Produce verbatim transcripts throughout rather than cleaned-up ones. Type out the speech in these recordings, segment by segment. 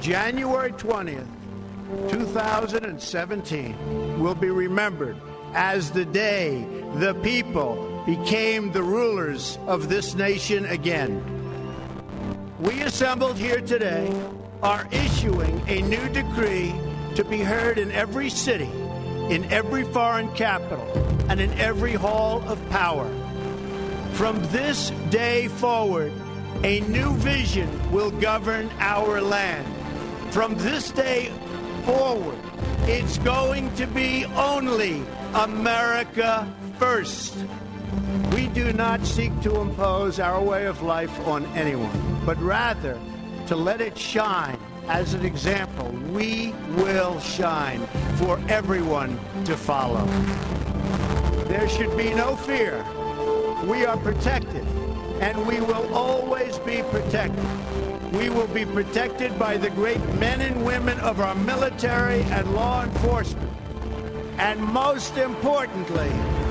January twentieth, two thousand seventeen will be remembered as the day the people became the rulers of this nation again. We assembled here today are issuing a new decree to be heard in every city, in every foreign capital, and in every hall of power. From this day forward, a new vision will govern our land. From this day forward, it's going to be only America first. We do not seek to impose our way of life on anyone, but rather to let it shine as an example. We will shine for everyone to follow. There should be no fear. We are protected, and we will always be protected. We will be protected by the great men and women of our military and law enforcement. And most importantly,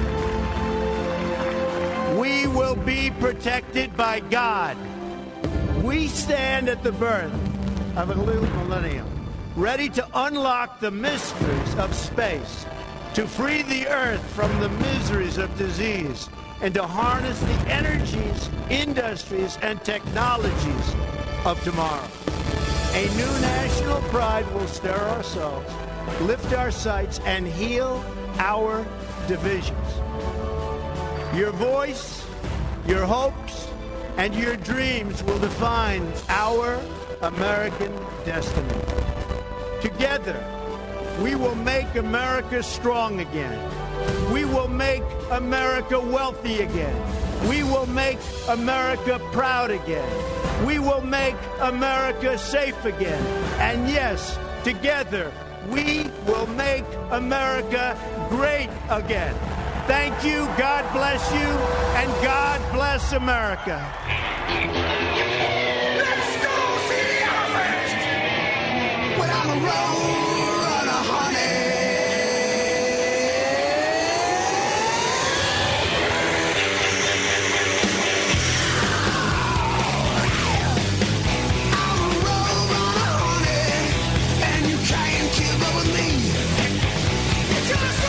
we will be protected by God. We stand at the birth of a new millennium, ready to unlock the mysteries of space, to free the earth from the miseries of disease, and to harness the energies, industries, and technologies of tomorrow. A new national pride will stir our souls, lift our sights, and heal our divisions. Your voice, your hopes, and your dreams will define our American destiny. Together, we will make America strong again. We will make America wealthy again. We will make America proud again. We will make America safe again. And yes, together, we will make America great again. Thank you, God bless you, and God bless America. Let's go see the elephant without a roll on a honey. I'm a roll on a honey, and you can't keep up with me. Just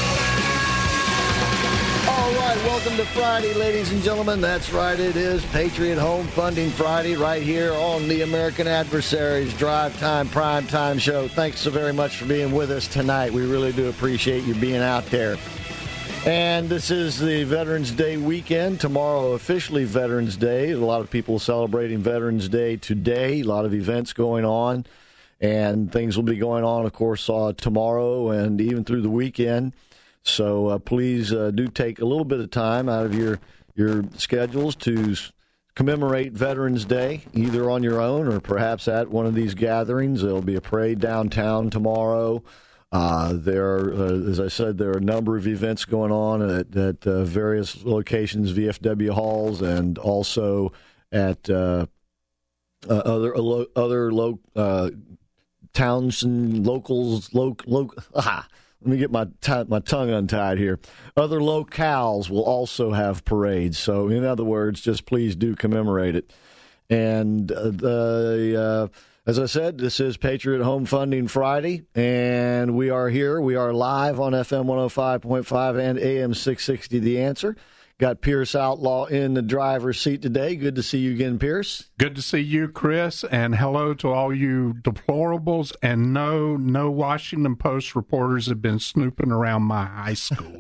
All right, welcome to Friday, ladies and gentlemen. That's right, it is Patriot Home Funding Friday right here on the American Adversaries Drive Time Prime Time Show. Thanks so very much for being with us tonight. We really do appreciate you being out there. And this is the Veterans Day weekend. Tomorrow, officially Veterans Day. A lot of people celebrating Veterans Day today. A lot of events going on. And things will be going on, of course, uh, tomorrow and even through the weekend. So uh, please uh, do take a little bit of time out of your your schedules to s- commemorate Veterans Day, either on your own or perhaps at one of these gatherings. There'll be a parade downtown tomorrow. Uh, there are, uh, as I said, there are a number of events going on at, at uh, various locations, V F W halls, and also at uh, uh, other uh, other lo- uh, towns and locals. Lo- lo- ah, Let me get my t- my tongue untied here. Other locales will also have parades. So, in other words, just please do commemorate it. And uh, the uh, as I said, this is Patriot Home Funding Friday, and we are here. We are live on F M one oh five point five and A M six sixty, The Answer. Got Pierce Outlaw in the driver's seat today. Good to see you again, Pierce. Good to see you, Chris, and hello to all you deplorables. And no, no Washington Post reporters have been snooping around my high school.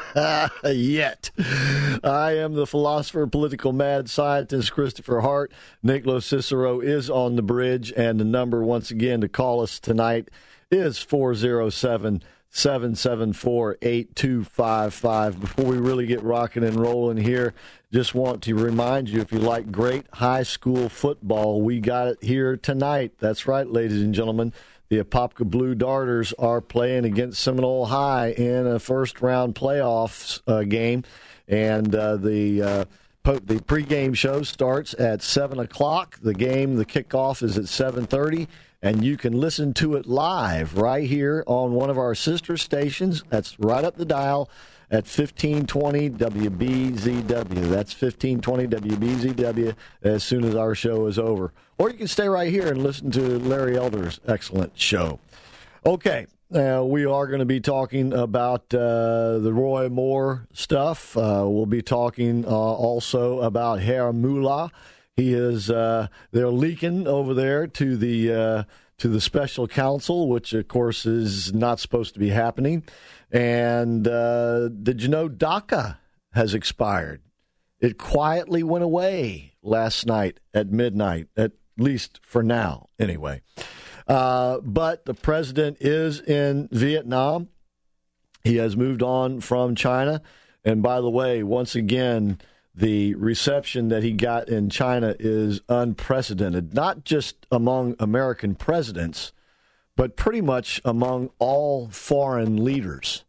Yet. I am the philosopher, political mad scientist, Christopher Hart. Nicholas Cicero is on the bridge, and the number, once again, to call us tonight is four oh seven, seven seven four, eight two five five. Before we really get rocking and rolling here, just want to remind you, if you like great high school football, we got it here tonight. That's right, ladies and gentlemen. The Apopka Blue Darters are playing against Seminole High in a first-round playoffs uh, game, and uh, the uh, po- the pregame show starts at seven o'clock. The game, the kickoff, is at seven thirty. And you can listen to it live right here on one of our sister stations. That's right up the dial at fifteen twenty W B Z W. That's fifteen twenty W B Z W as soon as our show is over. Or you can stay right here and listen to Larry Elder's excellent show. Okay, uh, we are going to be talking about uh, the Roy Moore stuff. Uh, we'll be talking uh, also about Herr Mullah. He is, uh, they're leaking over there to the uh, to the special counsel, which, of course, is not supposed to be happening. And uh, did you know DACA has expired? It quietly went away last night at midnight, at least for now, anyway. Uh, but the president is in Vietnam. He has moved on from China. And by the way, once again, the reception that he got in China is unprecedented, not just among American presidents, but pretty much among all foreign leaders.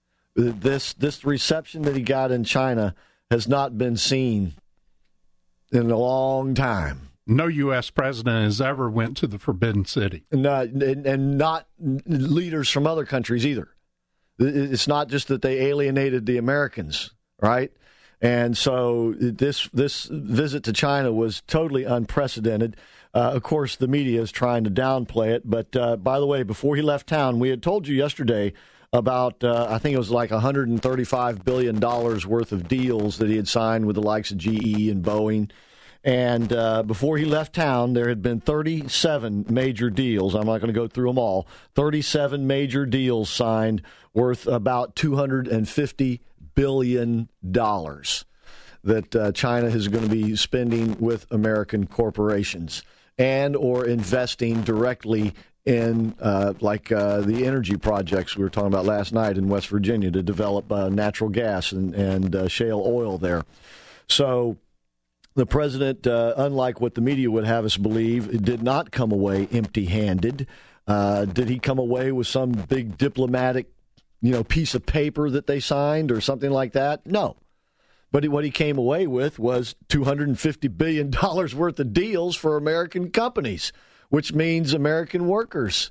This this reception that he got in China has not been seen in a long time. No U S president has ever went to the Forbidden City. No, and, and not leaders from other countries either. It's not just that they alienated the Americans, right? And so this this visit to China was totally unprecedented. Uh, of course, the media is trying to downplay it. But, uh, by the way, before he left town, we had told you yesterday about, uh, I think it was like one hundred thirty-five billion dollars worth of deals that he had signed with the likes of G E and Boeing. And uh, before he left town, there had been thirty-seven major deals. I'm not going to go through them all. thirty-seven major deals signed worth about two hundred fifty billion dollars that uh, China is going to be spending with American corporations and or investing directly in uh, like uh, the energy projects we were talking about last night in West Virginia to develop uh, natural gas and, and uh, shale oil there. So the president, uh, unlike what the media would have us believe, did not come away empty-handed. Uh, did he come away with some big diplomatic, you know, piece of paper that they signed or something like that? No. But what he came away with was two hundred fifty billion dollars worth of deals for American companies, which means American workers.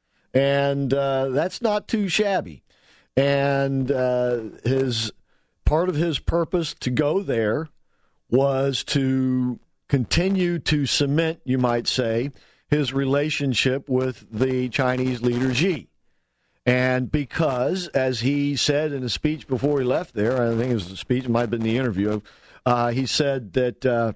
And uh, that's not too shabby. And uh, his part of his purpose to go there was to continue to cement, you might say, his relationship with the Chinese leader Xi. And because, as he said in a speech before he left there, I think it was a speech, it might have been the interview, uh, he said that uh,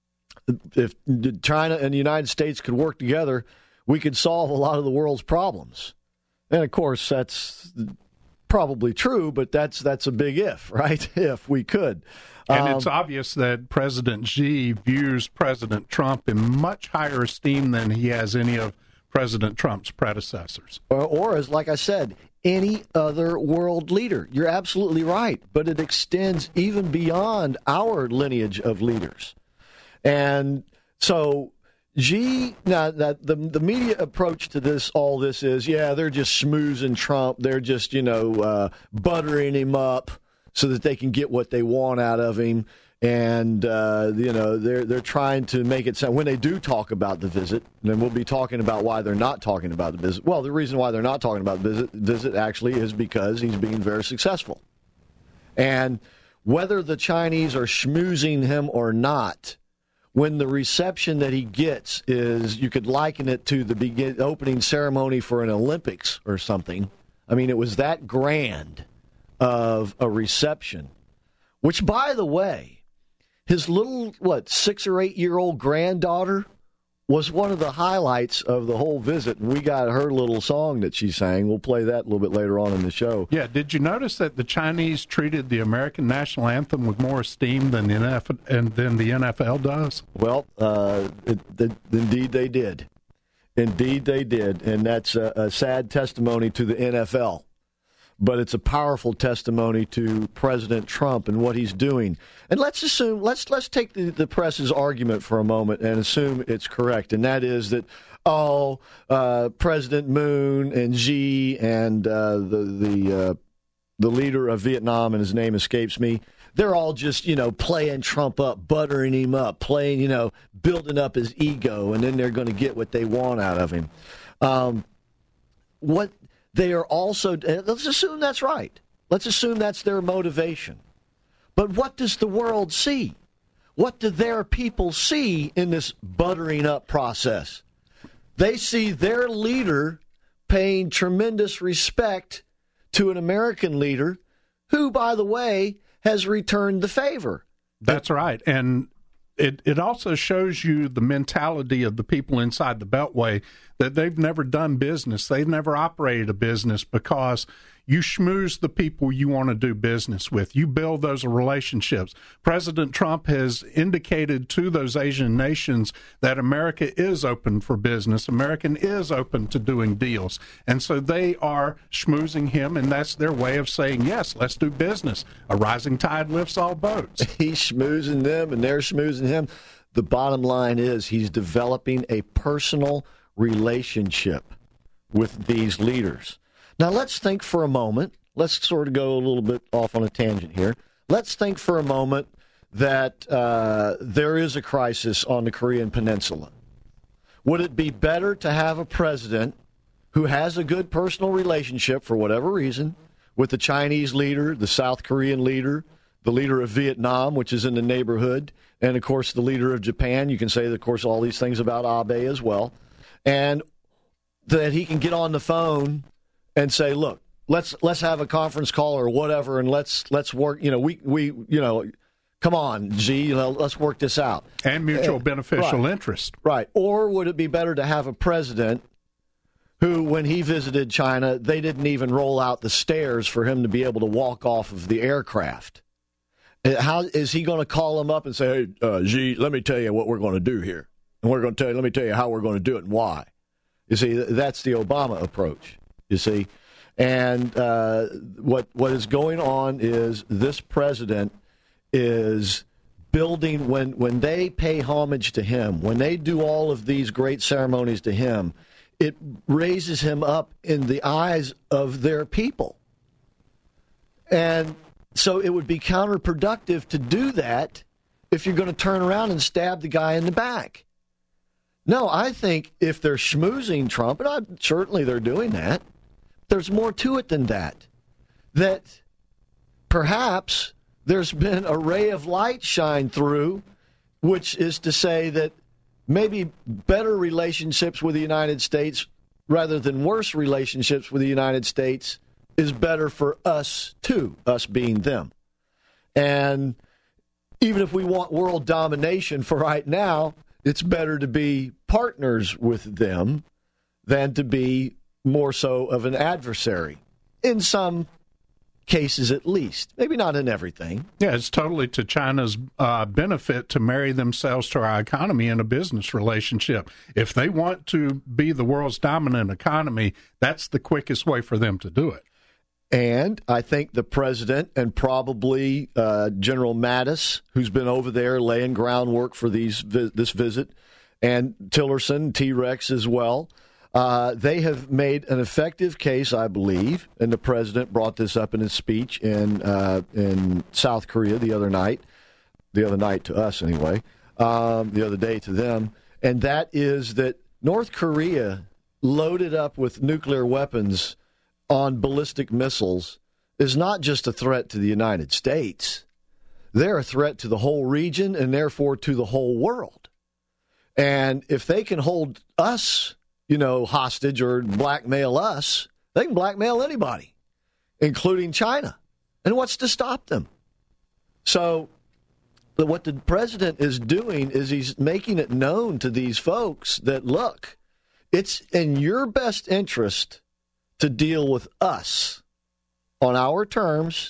if China and the United States could work together, we could solve a lot of the world's problems. And, of course, that's probably true, but that's that's a big if, right? If we could. And um, it's obvious that President Xi views President Trump in much higher esteem than he has any of President Trump's predecessors. Or, or as, like I said, any other world leader. You're absolutely right, but it extends even beyond our lineage of leaders. And so Xi, now that the the media approach to this, all this is, yeah, they're just schmoozing Trump. They're just, you know, uh, buttering him up so that they can get what they want out of him. And, uh, you know, they're they're trying to make it sound, when they do talk about the visit, and we'll be talking about why they're not talking about the visit. Well, the reason why they're not talking about the visit, visit actually is because he's being very successful. And whether the Chinese are schmoozing him or not, when the reception that he gets is, you could liken it to the begin, opening ceremony for an Olympics or something. I mean, it was that grand of a reception, which, by the way, his little, what, six or eight-year-old granddaughter was one of the highlights of the whole visit. And we got her little song that she sang. We'll play that a little bit later on in the show. Yeah, did you notice that the Chinese treated the American national anthem with more esteem than the N F L, and than the N F L does? Well, uh, it, it, indeed they did. Indeed they did. And that's a, a sad testimony to the N F L. But it's a powerful testimony to President Trump and what he's doing. And let's assume, let's let's take the, the press's argument for a moment and assume it's correct. And that is that, oh, uh, President Moon and Xi and uh, the the uh, the leader of Vietnam, and his name escapes me, they're all just, you know, playing Trump up, buttering him up, playing, you know, building up his ego, and then they're going to get what they want out of him. Um, what... They are also, let's assume that's right. Let's assume that's their motivation. But what does the world see? What do their people see in this buttering up process? They see their leader paying tremendous respect to an American leader who, by the way, has returned the favor. That's right. And it, it also shows you the mentality of the people inside the Beltway, that they've never done business. They've never operated a business, because you schmooze the people you want to do business with. You build those relationships. President Trump has indicated to those Asian nations that America is open for business. America is open to doing deals. And so they are schmoozing him, and that's their way of saying, yes, let's do business. A rising tide lifts all boats. He's schmoozing them, and they're schmoozing him. The bottom line is he's developing a personal relationship with these leaders. Now, let's think for a moment. Let's sort of go a little bit off on a tangent here. Let's think for a moment that uh, there is a crisis on the Korean Peninsula. Would it be better to have a president who has a good personal relationship, for whatever reason, with the Chinese leader, the South Korean leader, the leader of Vietnam, which is in the neighborhood, and, of course, the leader of Japan? You can say, of course, all these things about Abe as well. And that he can get on the phone and say, look, let's let's have a conference call or whatever, and let's let's work. You know, we we you know, come on, Xi, you know, let's work this out. And mutual uh, beneficial right, interest, right? Or would it be better to have a president who, when he visited China, they didn't even roll out the stairs for him to be able to walk off of the aircraft? How is he going to call him up and say, hey, uh, Xi, let me tell you what we're going to do here, and we're going to tell you, let me tell you how we're going to do it and why? You see, that's the Obama approach. You see, and uh, what what is going on is this president is building, when when they pay homage to him, when they do all of these great ceremonies to him, it raises him up in the eyes of their people. And so it would be counterproductive to do that if you're going to turn around and stab the guy in the back. No, I think if they're schmoozing Trump, and I, certainly they're doing that, there's more to it than that. That perhaps there's been a ray of light shine through, which is to say that maybe better relationships with the United States rather than worse relationships with the United States is better for us too, us being them. And even if we want world domination for right now, it's better to be partners with them than to be more so of an adversary, in some cases at least. Maybe not in everything. Yeah, it's totally to China's uh, benefit to marry themselves to our economy in a business relationship. If they want to be the world's dominant economy, that's the quickest way for them to do it. And I think the president and probably uh, General Mattis, who's been over there laying groundwork for these this visit, and Tillerson, T-Rex as well, Uh, they have made an effective case, I believe, and the president brought this up in his speech in uh, in South Korea the other night, the other night to us anyway, um, the other day to them, and that is that North Korea, loaded up with nuclear weapons on ballistic missiles, is not just a threat to the United States. They're a threat to the whole region and therefore to the whole world. And if they can hold us, you know, hostage or blackmail us, they can blackmail anybody, including China. And what's to stop them? So what the president is doing is he's making it known to these folks that, look, it's in your best interest to deal with us on our terms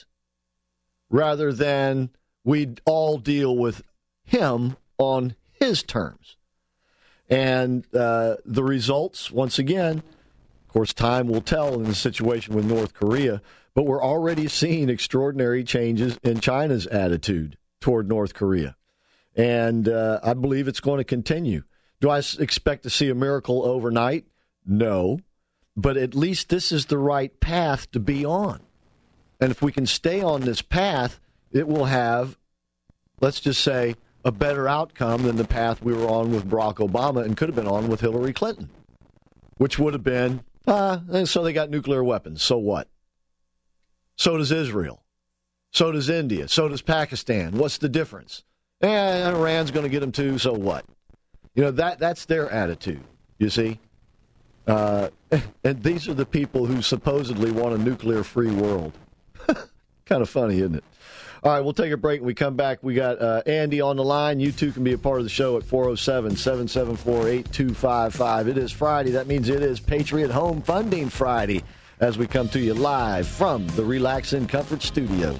rather than we all deal with him on his terms. And uh, the results, once again, of course, time will tell in the situation with North Korea, but we're already seeing extraordinary changes in China's attitude toward North Korea. And uh, I believe it's going to continue. Do I expect to see a miracle overnight? No. But at least this is the right path to be on. And if we can stay on this path, it will have, let's just say, a better outcome than the path we were on with Barack Obama and could have been on with Hillary Clinton, which would have been, ah, and so they got nuclear weapons. So what? So does Israel. So does India. So does Pakistan. What's the difference? Eh, Iran's going to get them too, so what? You know, that that's their attitude, you see? Uh, and these are the people who supposedly want a nuclear-free world. Kind of funny, isn't it? All right, we'll take a break. When we come back, we got uh, Andy on the line. You too can be a part of the show at four oh seven, seven seven four, eight two five five. It is Friday. That means it is Patriot Home Funding Friday as we come to you live from the Relax and Comfort Studios.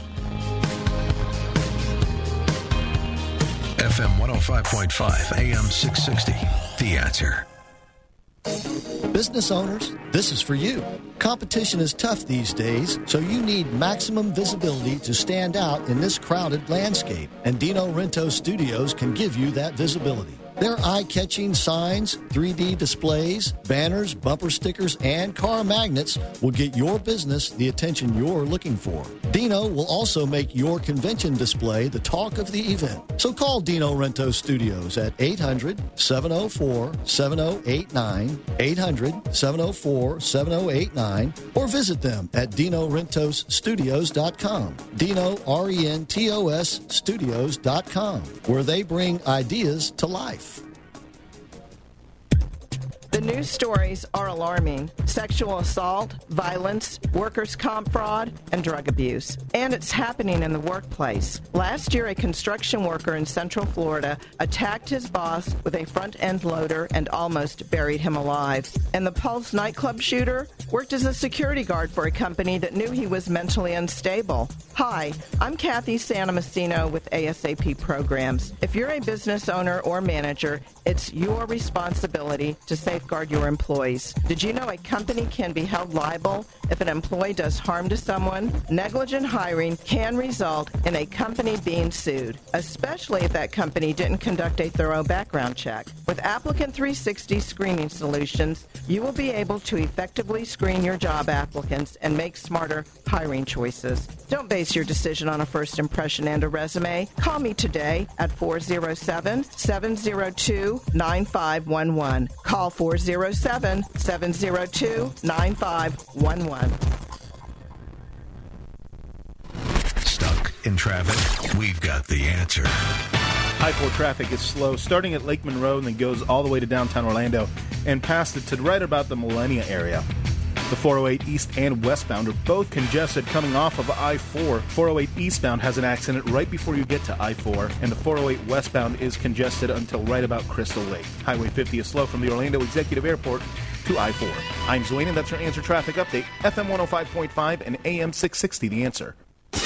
F M one oh five point five, A M six sixty, The Answer. Business owners, this is for you. Competition is tough these days, so you need maximum visibility to stand out in this crowded landscape. And Dino Rento Studios can give you that visibility. Their eye-catching signs, three D displays, banners, bumper stickers, and car magnets will get your business the attention you're looking for. Dino will also make your convention display the talk of the event. So call Dino Rento Studios at eight hundred, seven oh four, seven oh eight nine, eight hundred, seven oh four, seven oh eight nine, or visit them at dino rentos studios dot com. Dino, R E N T O S, studios dot com, where they bring ideas to life. The news stories are alarming. Sexual assault, violence, workers' comp fraud, and drug abuse. And it's happening in the workplace. Last year, a construction worker in Central Florida attacked his boss with a front-end loader and almost buried him alive. And the Pulse nightclub shooter worked as a security guard for a company that knew he was mentally unstable. Hi, I'm Kathy Santomassino with A S A P Programs. If you're a business owner or manager, it's your responsibility to safeguard your employees. Did you know a company can be held liable if an employee does harm to someone? Negligent hiring can result in a company being sued, especially if that company didn't conduct a thorough background check. With Applicant three sixty Screening Solutions, you will be able to effectively screen your job applicants and make smarter hiring choices. Don't base your decision on a first impression and a resume. Call me today at four oh seven, seven oh two, nine five one one. Call four oh seven, seven oh two, nine five one one. Stuck in traffic? We've got the answer. I four traffic is slow, starting at Lake Monroe and then goes all the way to downtown Orlando and past it to right about the Millennia area. The four oh eight east and westbound are both congested coming off of I four. four oh eight eastbound has an accident right before you get to I four, and the four oh eight westbound is congested until right about Crystal Lake. Highway fifty is slow from the Orlando Executive Airport to I four. I'm Zwane, and that's your Answer Traffic Update, F M one oh five point five and A M six sixty, The Answer.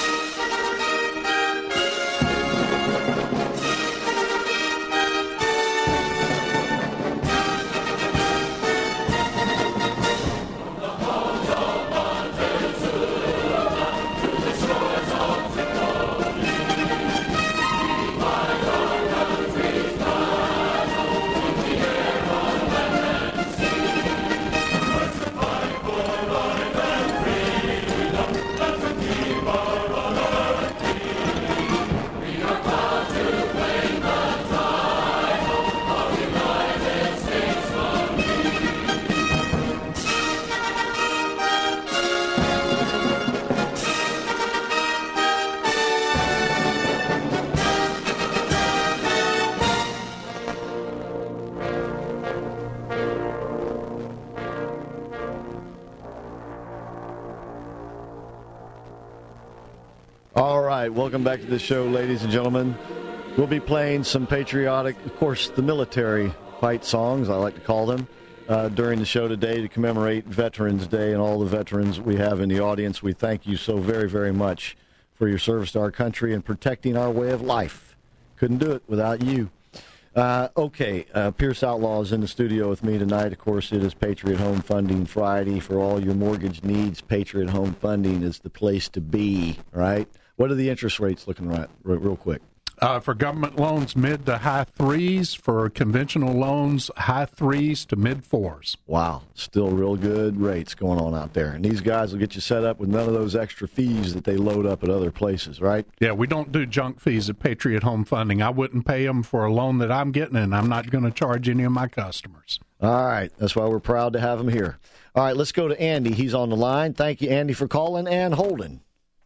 Welcome back to the show, ladies and gentlemen. We'll be playing some patriotic, of course, the military fight songs, I like to call them, uh, during the show today to commemorate Veterans Day and all the veterans we have in the audience. We thank you so very, very much for your service to our country and protecting our way of life. Couldn't do it without you. Uh, okay, uh, Pierce Outlaw is in the studio with me tonight. Of course, it is Patriot Home Funding Friday. For all your mortgage needs, Patriot Home Funding is the place to be, right? What are the interest rates looking at, real quick? Uh, for government loans, mid to high threes. For conventional loans, high threes to mid fours. Wow, still real good rates going on out there. And these guys will get you set up with none of those extra fees that they load up at other places, right? Yeah, we don't do junk fees at Patriot Home Funding. I wouldn't pay them for a loan that I'm getting, and I'm not going to charge any of my customers. All right, that's why we're proud to have him here. All right, let's go to Andy. He's on the line. Thank you, Andy, for calling and holding.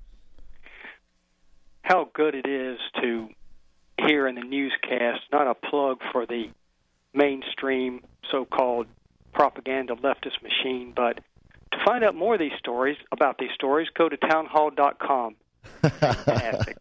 How good it is to hear in the newscast, not a plug for the mainstream so-called propaganda leftist machine, but to find out more of these stories, about these stories, go to townhall dot com. Fantastic.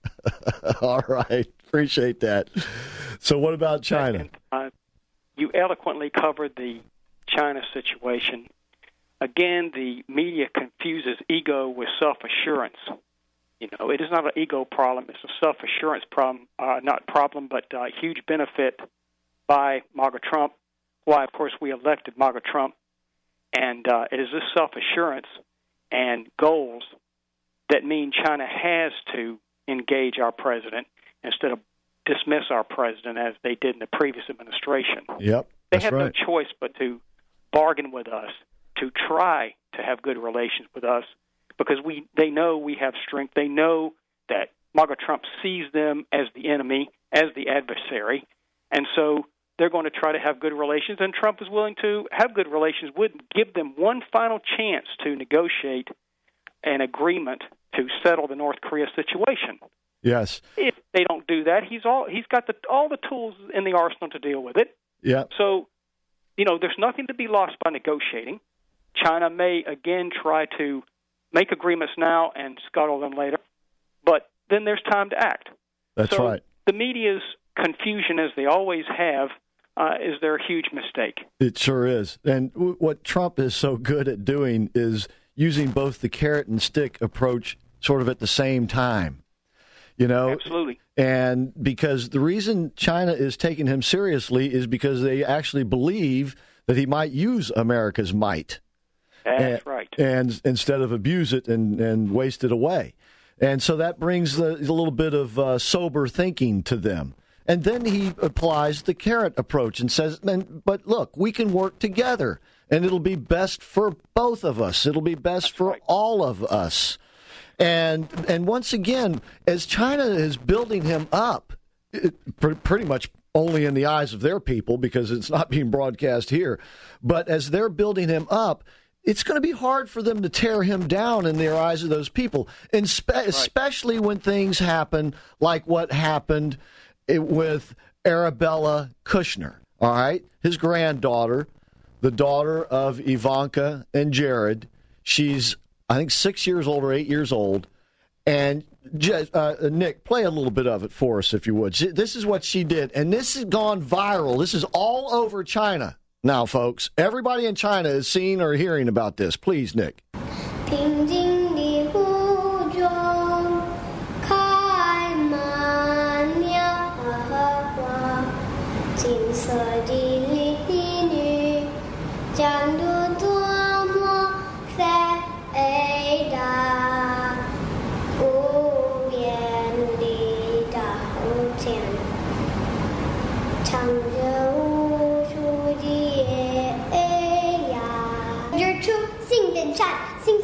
All right, appreciate that. So what about China? Second, uh, you eloquently covered the China situation. Again, the media confuses ego with self-assurance. You know, it is not an ego problem; it's a self-assurance problem. Uh, not problem, but uh, huge benefit by MAGA Trump. Why, of course, we elected MAGA Trump, and uh, it is this self-assurance and goals that mean China has to engage our president instead of dismiss our president as they did in the previous administration. Yep, they that's have right. no choice but to bargain with us, to try to have good relations with us, because we they know we have strength. They know that MAGA Trump sees them as the enemy, as the adversary, and so they're going to try to have good relations, and Trump is willing to have good relations, would give them one final chance to negotiate an agreement to settle the North Korea situation. Yes. If they don't do that, he's all he's got the, all the tools in the arsenal to deal with it. Yeah. So, you know, there's nothing to be lost by negotiating. China may again try to make agreements now and scuttle them later, but then there's time to act. That's so right. The media's confusion, as they always have, uh, is their huge mistake. It sure is. And w- what Trump is so good at doing is using both the carrot and stick approach sort of at the same time. You know? Absolutely. And because the reason China is taking him seriously is because they actually believe that he might use America's might. That's and, right. And instead of abuse it and, and waste it away. And so that brings a, a little bit of uh, sober thinking to them. And then he applies the carrot approach and says, but look, we can work together, and it'll be best for both of us. It'll be best That's for right. all of us. And and once again, as China is building him up, it, pr- pretty much only in the eyes of their people because it's not being broadcast here, but as they're building him up, it's going to be hard for them to tear him down in the eyes of those people, and spe- right. especially when things happen like what happened with Arabella Kushner, all right? His granddaughter, the daughter of Ivanka and Jared. She's, I think, six years old or eight years old. And, uh, Nick, play a little bit of it for us, if you would. She, this is what she did, and this has gone viral. This is all over China now, folks. Everybody in China is seeing or hearing about this. Please, Nick. 平静的湖中开满了花，金色的丽女站着多么伟大，无边的稻田，唱着无数的夜呀，日出新登山。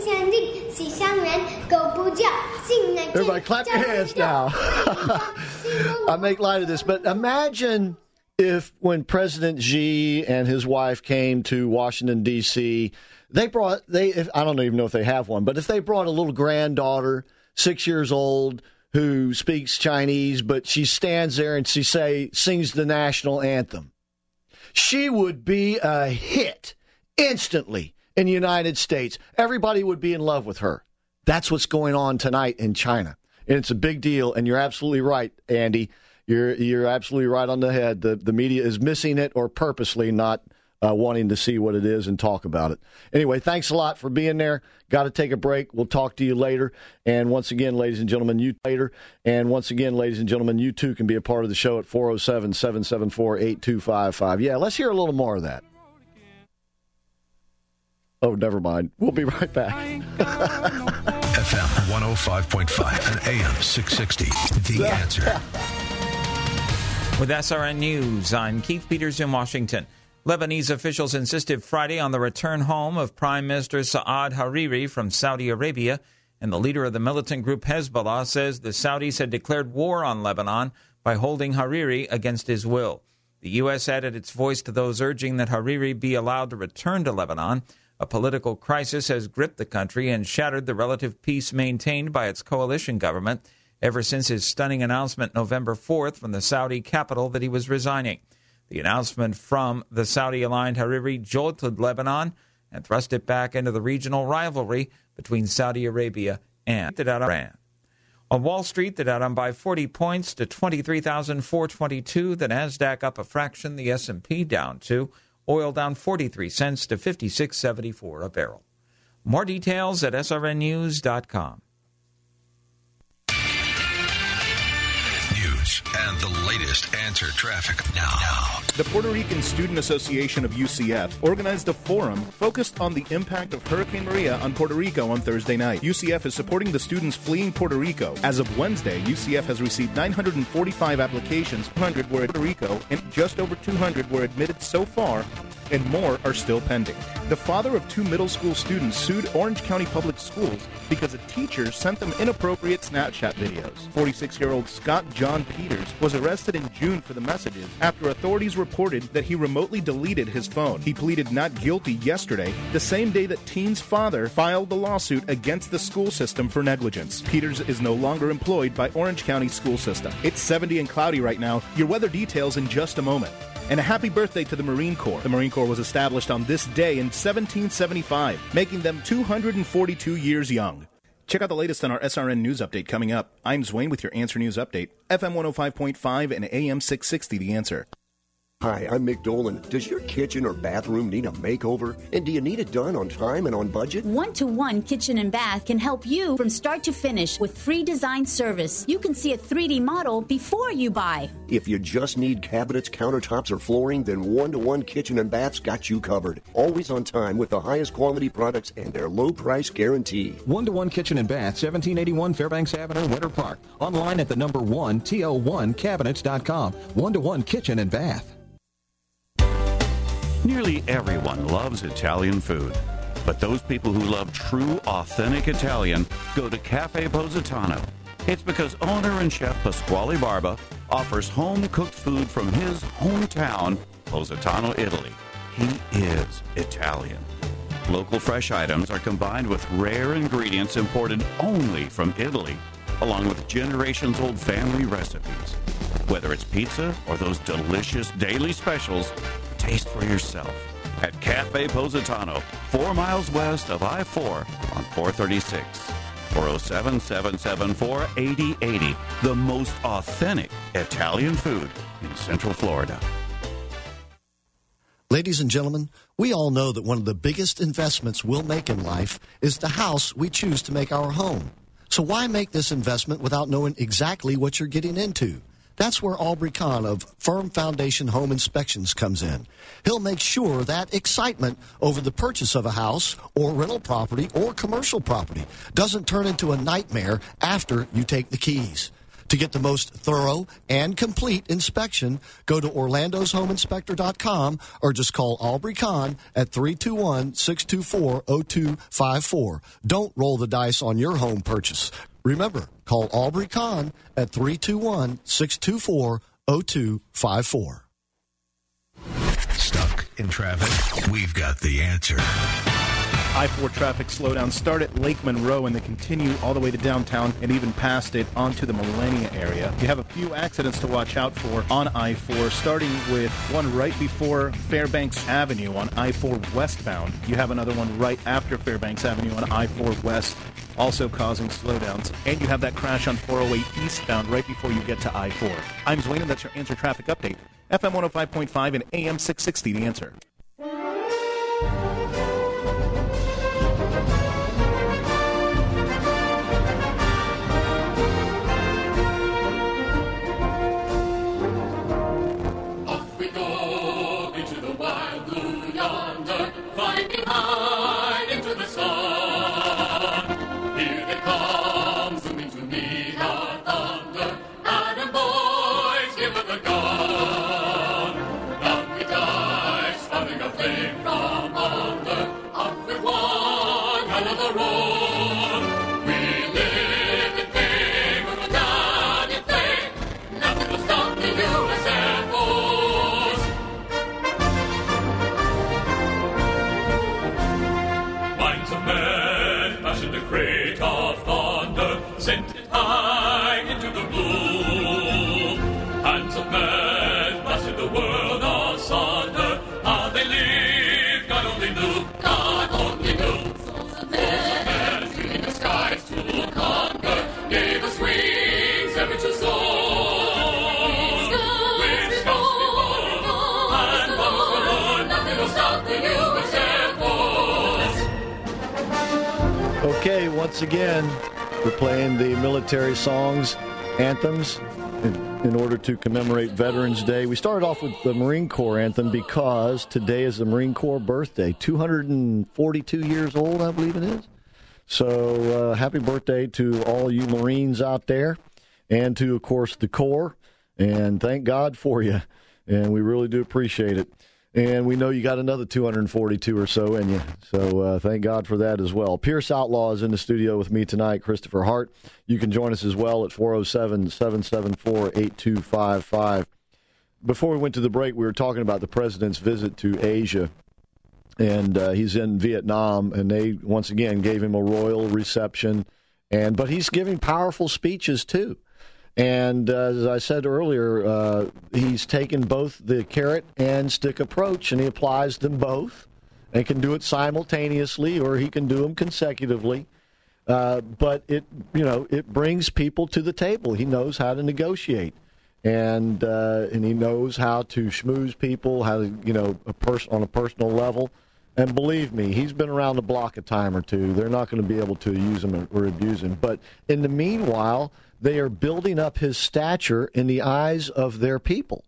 Everybody clap your hands now. I make light of this, but imagine if when President Xi and his wife came to Washington, D C, they brought, they if, I don't even know if they have one, but if they brought a little granddaughter, six years old, who speaks Chinese, but she stands there and she say sings the national anthem, she would be a hit instantly. In the United States, everybody would be in love with her. That's what's going on tonight in China. And it's a big deal, and you're absolutely right, Andy. You're you're absolutely right on the head. The the media is missing it or purposely not uh, wanting to see what it is and talk about it. Anyway, thanks a lot for being there. Got to take a break. We'll talk to you later. And once again, ladies and gentlemen, you later. And once again, ladies and gentlemen, you too can be a part of the show at four oh seven, seven seven four, eight two five five. Yeah, let's hear a little more of that. Oh, never mind. We'll be right back. F M one oh five point five and A M six sixty. The Answer. With S R N News, I'm Keith Peters in Washington. Lebanese officials insisted Friday on the return home of Prime Minister Saad Hariri from Saudi Arabia, and the leader of the militant group Hezbollah says the Saudis had declared war on Lebanon by holding Hariri against his will. The U S added its voice to those urging that Hariri be allowed to return to Lebanon. A political crisis has gripped the country and shattered the relative peace maintained by its coalition government ever since his stunning announcement November fourth from the Saudi capital that he was resigning. The announcement from the Saudi-aligned Hariri jolted Lebanon and thrust it back into the regional rivalry between Saudi Arabia and Iran. On Wall Street, the Dow down by forty points to twenty-three thousand four hundred twenty-two. The Nasdaq up a fraction. The S and P down two. Oil down forty-three cents to fifty-six seventy-four a barrel. More details at S R N news dot com. News and the latest Answer Traffic now. The Puerto Rican Student Association of U C F organized a forum focused on the impact of Hurricane Maria on Puerto Rico on Thursday night. U C F is supporting the students fleeing Puerto Rico. As of Wednesday, U C F has received nine hundred forty-five applications, one hundred were in Puerto Rico, and just over two hundred were admitted so far, and more are still pending. The father of two middle school students sued Orange County Public Schools because a teacher sent them inappropriate Snapchat videos. forty-six-year-old Scott John Peters was arrested in June for the messages after authorities reported that he remotely deleted his phone. He pleaded not guilty yesterday, the same day that teen's father filed the lawsuit against the school system for negligence. Peters is no longer employed by Orange County School System. It's seventy and cloudy right now. Your weather details in just a moment. And a happy birthday to the Marine Corps. The Marine Corps was established on this day in seventeen seventy-five, making them two hundred forty-two years young. Check out the latest on our S R N News Update coming up. I'm Zwane with your Answer News Update, F M one oh five point five and A M six sixty, The Answer. Hi, I'm Mick Dolan. Does your kitchen or bathroom need a makeover? And do you need it done on time and on budget? One-to-One Kitchen and Bath can help you from start to finish with free design service. You can see a three D model before you buy. If you just need cabinets, countertops, or flooring, then One-to-One Kitchen and Bath's got you covered. Always on time with the highest quality products and their low price guarantee. One-to-One Kitchen and Bath, seventeen eighty-one Fairbanks Avenue, Winter Park. Online at the number one, T O one cabinets dot com. One-to-One Kitchen and Bath. Nearly everyone loves Italian food, but those people who love true, authentic Italian go to Cafe Positano. It's because owner and chef Pasquale Barba offers home-cooked food from his hometown, Positano, Italy. He is Italian. Local fresh items are combined with rare ingredients imported only from Italy, along with generations-old family recipes. Whether it's pizza or those delicious daily specials, taste for yourself at Cafe Positano, four miles west of I four on four thirty-six. four oh seven, seven seven four, eight oh eight oh. The most authentic Italian food in Central Florida. Ladies and gentlemen, we all know that one of the biggest investments we'll make in life is the house we choose to make our home. So why make this investment without knowing exactly what you're getting into? That's where Aubrey Kahn of Firm Foundation Home Inspections comes in. He'll make sure that excitement over the purchase of a house or rental property or commercial property doesn't turn into a nightmare after you take the keys. To get the most thorough and complete inspection, go to orlandos home inspector dot com or just call Aubrey Kahn at three two one, six two four, zero two five four. Don't roll the dice on your home purchase. Remember, call Aubrey Kahn at three two one, six two four, zero two five four. Stuck in traffic? We've got the answer. I four traffic slowdowns start at Lake Monroe and they continue all the way to downtown and even past it onto the Millenia area. You have a few accidents to watch out for on I four, starting with one right before Fairbanks Avenue on I four westbound. You have another one right after Fairbanks Avenue on I four west, also causing slowdowns. And you have that crash on four oh eight eastbound right before you get to I four. I'm Zwane, and that's your Answer Traffic Update. F M one oh five point five and A M six sixty, The Answer. Boys, give it the gun. once again, we're playing the military songs, anthems, in, in order to commemorate Veterans Day. We started off with the Marine Corps anthem because today is the Marine Corps birthday. two hundred forty-two years old, I believe it is. So uh, happy birthday to all you Marines out there, and to, of course, the Corps. And thank God for you. And we really do appreciate it. And we know you got another two hundred forty-two or so in you. So uh, thank God for that as well. Pierce Outlaw is in the studio with me tonight, Christopher Hart. You can join us as well at four oh seven, seven seven four, eight two five five. Before we went to the break, we were talking about the president's visit to Asia. And uh, he's in Vietnam, and they, once again, gave him a royal reception. And But he's giving powerful speeches, too. And uh, as I said earlier, uh, he's taken both the carrot and stick approach, and he applies them both, and can do it simultaneously, or he can do them consecutively. Uh, but it, you know, it brings people to the table. He knows how to negotiate, and uh, and he knows how to schmooze people, how to, you know, a pers- on a personal level. And believe me, he's been around the block a time or two. They're not going to be able to use him or abuse him. But in the meanwhile, they are building up his stature in the eyes of their people.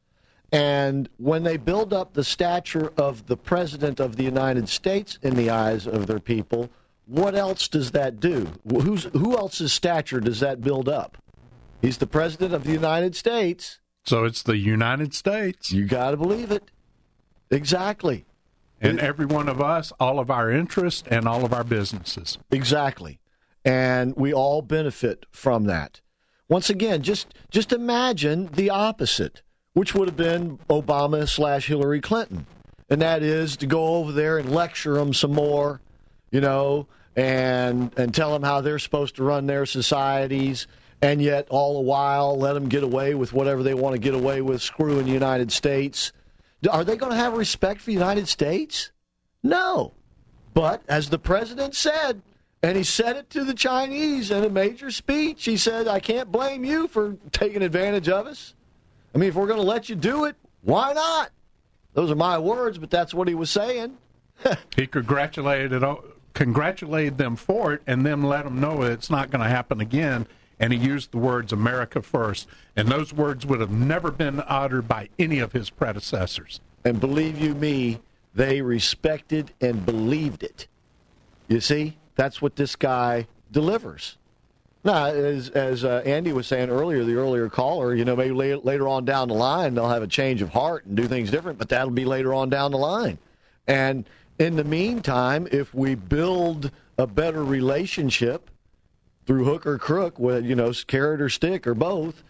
And when they build up the stature of the President of the United States in the eyes of their people, what else does that do? Who's, who else's stature does that build up? He's the President of the United States. So it's the United States. You got to believe it. Exactly. And every one of us, all of our interests and all of our businesses. Exactly. And we all benefit from that. Once again, just just imagine the opposite, which would have been Obama slash Hillary Clinton. And that is to go over there and lecture them some more, you know, and and tell them how they're supposed to run their societies, and yet all the while let them get away with whatever they want to get away with, screwing the United States. Are they going to have respect for the United States? No. But as the president said, and he said it to the Chinese in a major speech, he said, I can't blame you for taking advantage of us. I mean, if we're going to let you do it, why not? Those are my words, but that's what he was saying. He congratulated, congratulated them for it, and then let them know it's not going to happen again. And he used the words America first. And those words would have never been uttered by any of his predecessors. And believe you me, they respected and believed it. You see, that's what this guy delivers. Now, as, as uh, Andy was saying earlier, the earlier caller, you know, maybe later, later on down the line, they'll have a change of heart and do things different, but that'll be later on down the line. And in the meantime, if we build a better relationship, through hook or crook, with, you know, carrot or stick or both,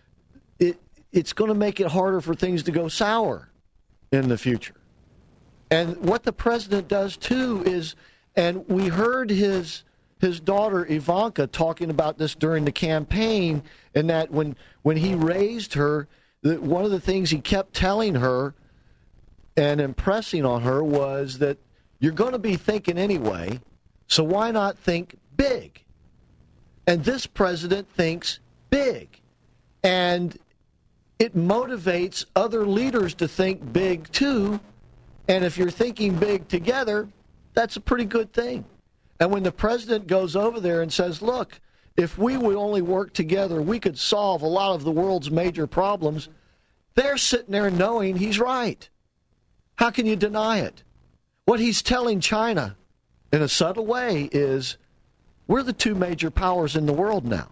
it it's going to make it harder for things to go sour in the future. And what the president does, too, is, and we heard his his daughter Ivanka talking about this during the campaign, and that when, when he raised her, that one of the things he kept telling her and impressing on her was that you're going to be thinking anyway, so why not think big? And this president thinks big. And it motivates other leaders to think big, too. And if you're thinking big together, that's a pretty good thing. And when the president goes over there and says, look, if we would only work together, we could solve a lot of the world's major problems, they're sitting there knowing he's right. How can you deny it? What he's telling China in a subtle way is, we're the two major powers in the world now.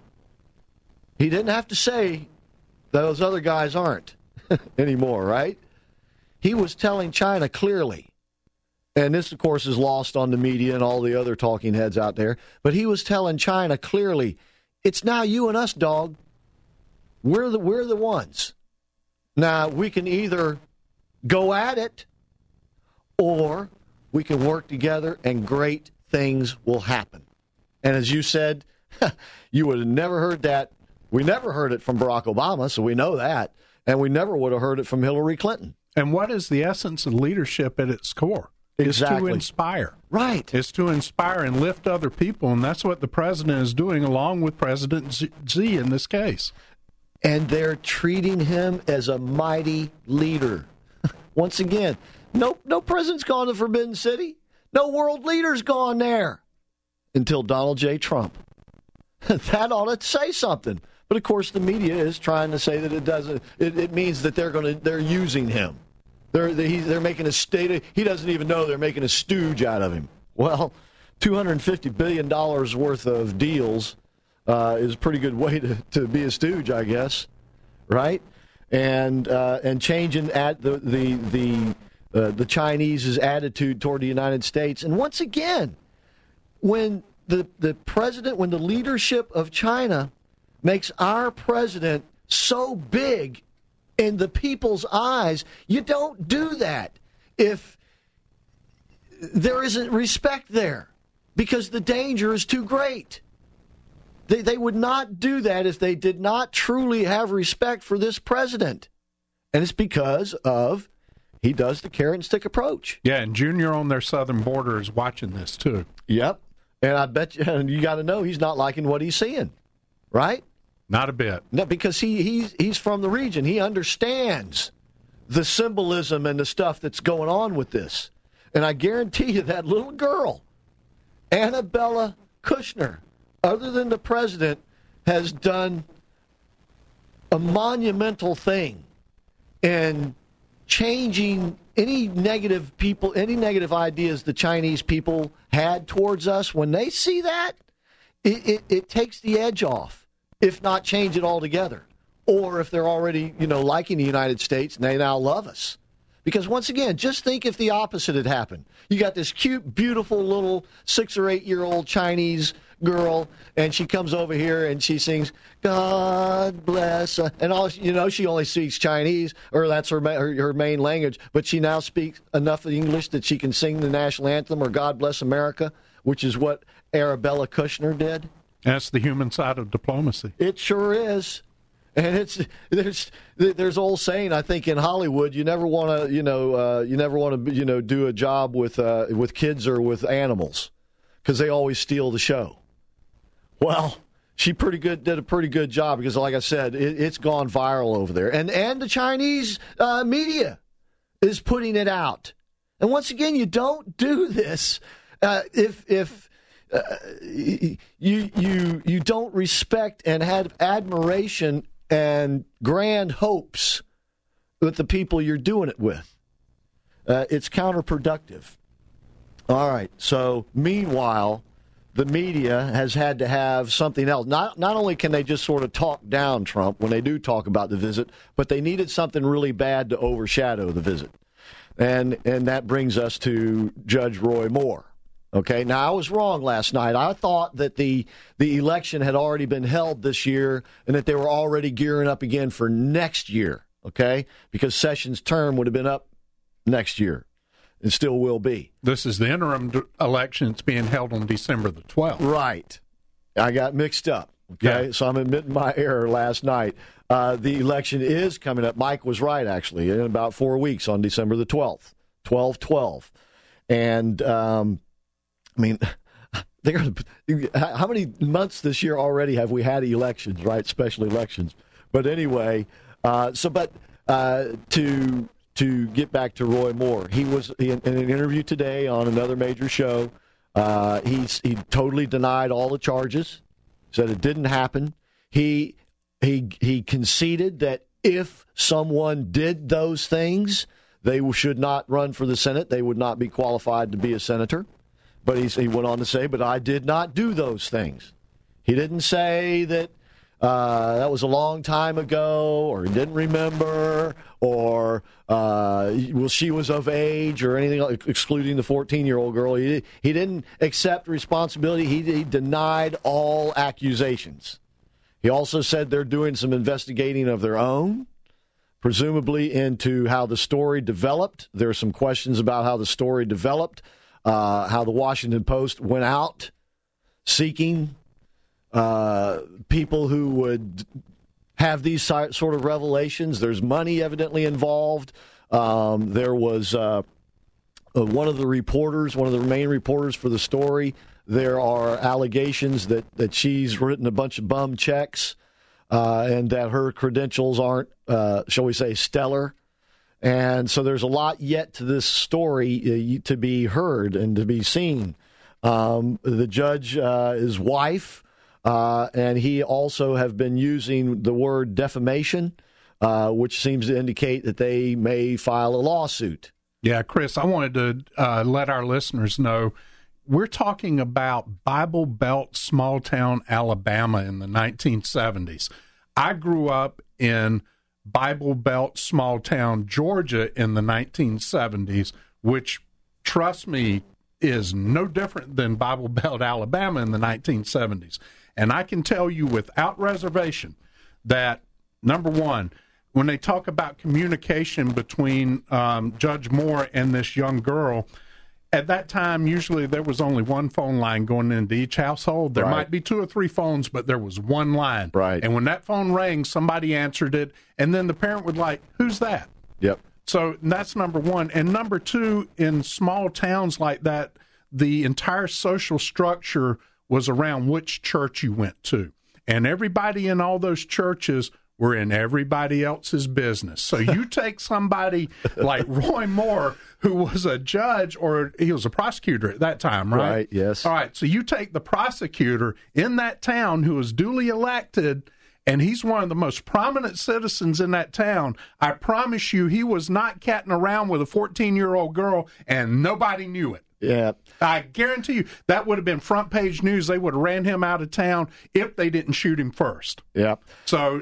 He didn't have to say those other guys aren't anymore, right? He was telling China clearly, and this, of course, is lost on the media and all the other talking heads out there, but he was telling China clearly, it's now you and us, dog. We're the, we're the ones. Now, we can either go at it, or we can work together and great things will happen. And as you said, you would have never heard that. We never heard it from Barack Obama, so we know that. And we never would have heard it from Hillary Clinton. And what is the essence of leadership at its core? Exactly. It's to inspire. Right. It's to inspire and lift other people, and that's what the president is doing, along with President Xi in this case. And they're treating him as a mighty leader. Once again, no, no president's gone to the Forbidden City. No world leader's gone there. until Donald J. Trump. That ought to say something. But of course, the media is trying to say that it doesn't. It, it means that they're going to they're using him. They're they, they're making a state. He doesn't even know they're making a stooge out of him. Well, two hundred fifty billion dollars worth of deals uh, is a pretty good way to, to be a stooge, I guess, right? And uh, and changing at the the the uh, the Chinese's attitude toward the United States. And once again, when the the president, when the leadership of China makes our president so big in the people's eyes, you don't do that if there isn't respect there, because the danger is too great. They, they would not do that if they did not truly have respect for this president. And it's because of he does the carrot and stick approach. Yeah, and Junior on their southern border is watching this too. Yep. And I bet you, and you got to know he's not liking what he's seeing, right? Not a bit. No, because he, he's, he's from the region. He understands the symbolism and the stuff that's going on with this. And I guarantee you that little girl, Annabella Kushner, other than the president, has done a monumental thing in changing any negative people, any negative ideas the Chinese people had towards us. When they see that, it, it, it takes the edge off. If not change it altogether, or if they're already, you know, liking the United States and they now love us. Because once again, just think if the opposite had happened. You got this cute, beautiful little six or eight year old Chinese girl, and she comes over here and she sings "God bless," and all you know, she only speaks Chinese, or that's her her, her main language. But she now speaks enough of English that she can sing the national anthem or "God Bless America," which is what Arabella Kushner did. That's the human side of diplomacy. It sure is. And it's there's there's old saying, I think, in Hollywood, you never want to you know uh, you never want to you know do a job with uh, with kids or with animals because they always steal the show. Well, she pretty good did a pretty good job because, like I said, it, it's gone viral over there, and and the Chinese uh, media is putting it out. And once again, you don't do this uh, if if. Uh, you you you don't respect and have admiration and grand hopes with the people you're doing it with. Uh, it's counterproductive. All right. So meanwhile, the media has had to have something else. Not not only can they just sort of talk down Trump when they do talk about the visit, but they needed something really bad to overshadow the visit, and and that brings us to Judge Roy Moore. Okay, now I was wrong last night. I thought that the the election had already been held this year and that they were already gearing up again for next year, okay, because Sessions' term would have been up next year and still will be. This is the interim d- election. It's being held on December the twelfth. Right. I got mixed up, okay, yeah. So I'm admitting my error last night. Uh, the election is coming up. Mike was right, actually, in about four weeks on December the twelfth, twelve twelve. And, um, I mean, they're gonna, how many months this year already have we had elections, right? Special elections. But anyway, uh, so but uh, to to get back to Roy Moore, he was in, in an interview today on another major show. Uh, he's he totally denied all the charges, said it didn't happen. He he he conceded that if someone did those things, they should not run for the Senate. They would not be qualified to be a senator. But he, he went on to say, but I did not do those things. He didn't say that uh, that was a long time ago, or he didn't remember, or uh, well, she was of age, or anything else, excluding the fourteen-year-old girl. He, he didn't accept responsibility. He, he denied all accusations. He also said they're doing some investigating of their own, presumably into how the story developed. There are some questions about how the story developed. Uh, how the Washington Post went out seeking uh, people who would have these sort of revelations. There's money evidently involved. Um, there was uh, uh, one of the reporters, one of the main reporters for the story. There are allegations that, that she's written a bunch of bum checks uh, and that her credentials aren't, uh, shall we say, stellar. And so there's a lot yet to this story uh, to be heard and to be seen. Um, the judge, uh, his wife, uh, and he also have been using the word defamation, uh, which seems to indicate that they may file a lawsuit. Yeah, Chris, I wanted to uh, let our listeners know we're talking about Bible Belt, small town Alabama in the nineteen seventies. I grew up in Bible Belt, small town Georgia in the nineteen seventies, which, trust me, is no different than Bible Belt, Alabama in the nineteen seventies. And I can tell you without reservation that, number one, when they talk about communication between um, Judge Moore and this young girl, at that time, usually there was only one phone line going into each household. There Right. might be two or three phones, but there was one line. Right. And when that phone rang, somebody answered it, and then the parent would like, who's that? Yep. So that's number one. And number two, in small towns like that, the entire social structure was around which church you went to. And everybody in all those churches were in everybody else's business. So you take somebody like Roy Moore, who was a judge, or he was a prosecutor at that time, right? Right, yes. All right, so you take the prosecutor in that town who was duly elected, and he's one of the most prominent citizens in that town. I promise you, he was not catting around with a fourteen-year-old girl, and nobody knew it. Yeah. I guarantee you that would have been front page news. They would have ran him out of town if they didn't shoot him first. Yeah. So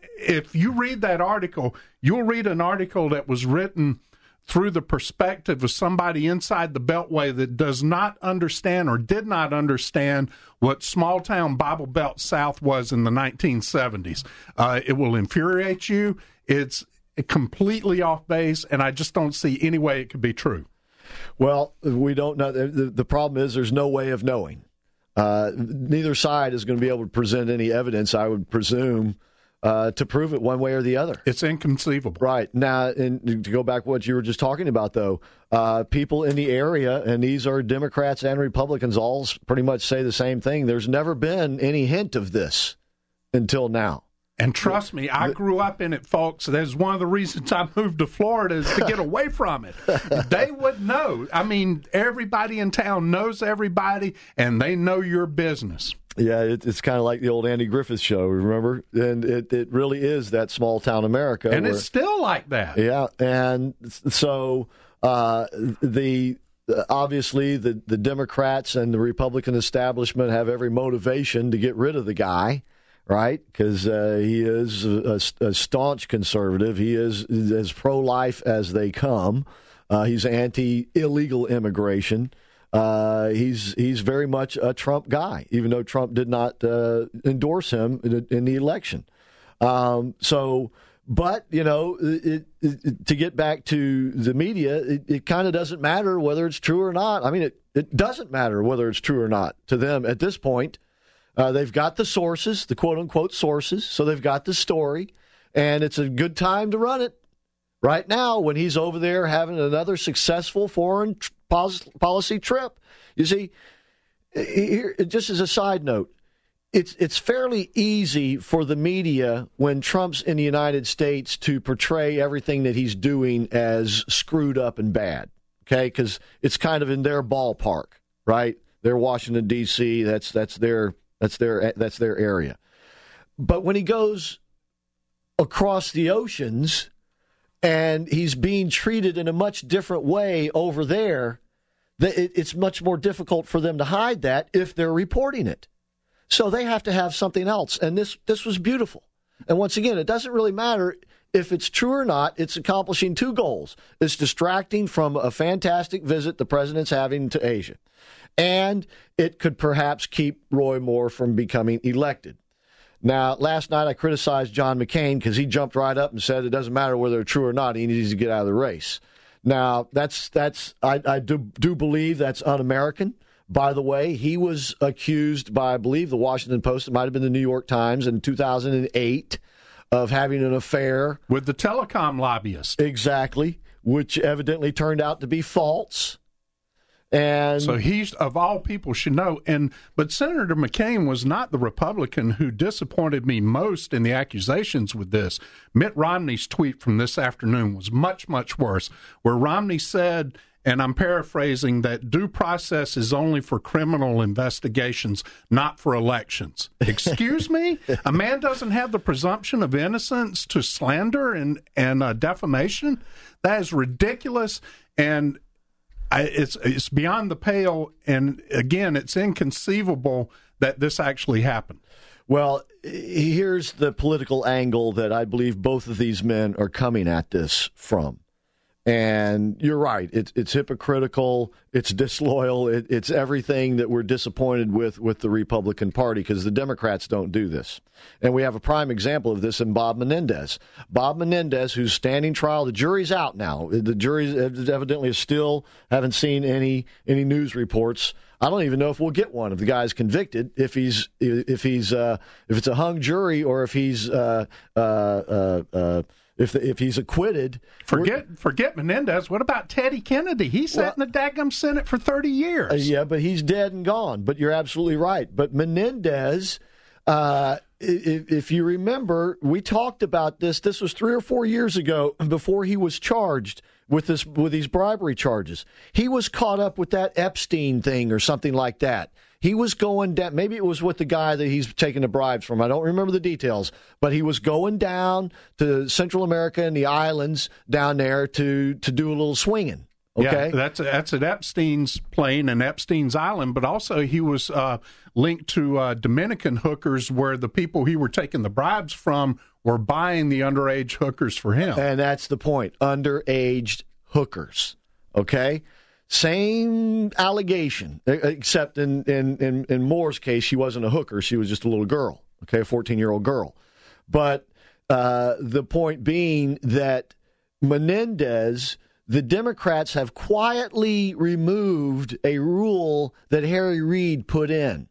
if you read that article, you'll read an article that was written through the perspective of somebody inside the Beltway that does not understand or did not understand what small-town Bible Belt South was in the nineteen seventies. Uh, it will infuriate you. It's completely off base, and I just don't see any way it could be true. Well, we don't know. The, the problem is there's no way of knowing. Uh, neither side is going to be able to present any evidence, I would presume, uh, to prove it one way or the other. It's inconceivable. Right. Now, and to go back to what you were just talking about, though, uh, people in the area, and these are Democrats and Republicans, all pretty much say the same thing. There's never been any hint of this until now. And trust me, I grew up in it, folks. That's one of the reasons I moved to Florida is to get away from it. They would know. I mean, everybody in town knows everybody, and they know your business. Yeah, it, it's kind of like the old Andy Griffith show, remember? And it, it really is that small town America. And where, it's still like that. Yeah, and so uh, the obviously the, the Democrats and the Republican establishment have every motivation to get rid of the guy. Right, because uh, he is a, a staunch conservative. He is as pro-life as they come. Uh, he's anti-illegal immigration. Uh, he's he's very much a Trump guy, even though Trump did not uh, endorse him in, in the election. Um, so, but you know, it, it, to get back to the media, it, it kind of doesn't matter whether it's true or not. I mean, it, it doesn't matter whether it's true or not to them at this point. Uh, they've got the sources, the quote-unquote sources, so they've got the story, and it's a good time to run it. Right now, when he's over there having another successful foreign tr- policy trip. You see, here, just as a side note, it's it's fairly easy for the media when Trump's in the United States to portray everything that he's doing as screwed up and bad, okay? Because it's kind of in their ballpark, right? They're Washington, D C, that's that's their... That's their that's their area. But when he goes across the oceans and he's being treated in a much different way over there, it's much more difficult for them to hide that if they're reporting it. So they have to have something else. And this this was beautiful. And once again, it doesn't really matter if it's true or not. It's accomplishing two goals. It's distracting from a fantastic visit the president's having to Asia. And it could perhaps keep Roy Moore from becoming elected. Now, last night I criticized John McCain because he jumped right up and said it doesn't matter whether it's true or not. He needs to get out of the race. Now, that's that's I, I do, do believe that's un-American. By the way, he was accused by, I believe, the Washington Post, it might have been the New York Times, in two thousand eight of having an affair. With the telecom lobbyist. Exactly, which evidently turned out to be false. And so he's, of all people, should know. And but Senator McCain was not the Republican who disappointed me most in the accusations with this. Mitt Romney's tweet from this afternoon was much, much worse, where Romney said, and I'm paraphrasing, that due process is only for criminal investigations, not for elections. Excuse me? A man doesn't have the presumption of innocence to slander and, and uh, defamation? That is ridiculous, and I, it's it's beyond the pale, and again, it's inconceivable that this actually happened. Well, here's the political angle that I believe both of these men are coming at this from. And you're right. It's it's hypocritical. It's disloyal. It, it's everything that we're disappointed with with the Republican Party, because the Democrats don't do this. And we have a prime example of this in Bob Menendez. Bob Menendez, who's standing trial. The jury's out now. The jury evidently still haven't seen any any news reports. I don't even know if we'll get one if the guy's convicted, if he's if he's uh, if it's a hung jury, or if he's uh, uh, uh, uh, if if he's acquitted. Forget forget Menendez. What about Teddy Kennedy? He sat well, in the daggum Senate for thirty years. Uh, yeah, but he's dead and gone. But you're absolutely right. But Menendez, uh, if, if you remember, we talked about this. This was three or four years ago, before he was charged with this with these bribery charges. He was caught up with that Epstein thing or something like that. He was going down, maybe it was with the guy that he's taking the bribes from. I don't remember the details, but he was going down to Central America and the islands down there to, to do a little swinging. Okay, yeah, that's that's at Epstein's plane and Epstein's island, but also he was uh, linked to uh, Dominican hookers, where the people he were taking the bribes from were buying the underage hookers for him. And that's the point, underage hookers. Okay, same allegation, except in in in, in Moore's case, she wasn't a hooker; she was just a little girl. Okay, a fourteen-year-old girl. But uh, the point being that Menendez, the Democrats have quietly removed a rule that Harry Reid put in,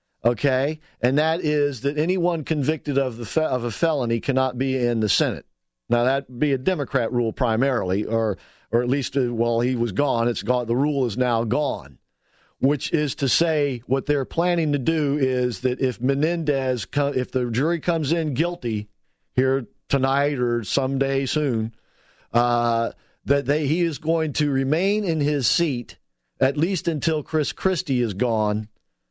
okay? And that is that anyone convicted of the fe- of a felony cannot be in the Senate. Now, that would be a Democrat rule primarily, or or at least uh, while he was gone, it's gone. The rule is now gone, which is to say what they're planning to do is that if Menendez, co- if the jury comes in guilty here tonight or someday soon, uh, that they he is going to remain in his seat at least until Chris Christie is gone,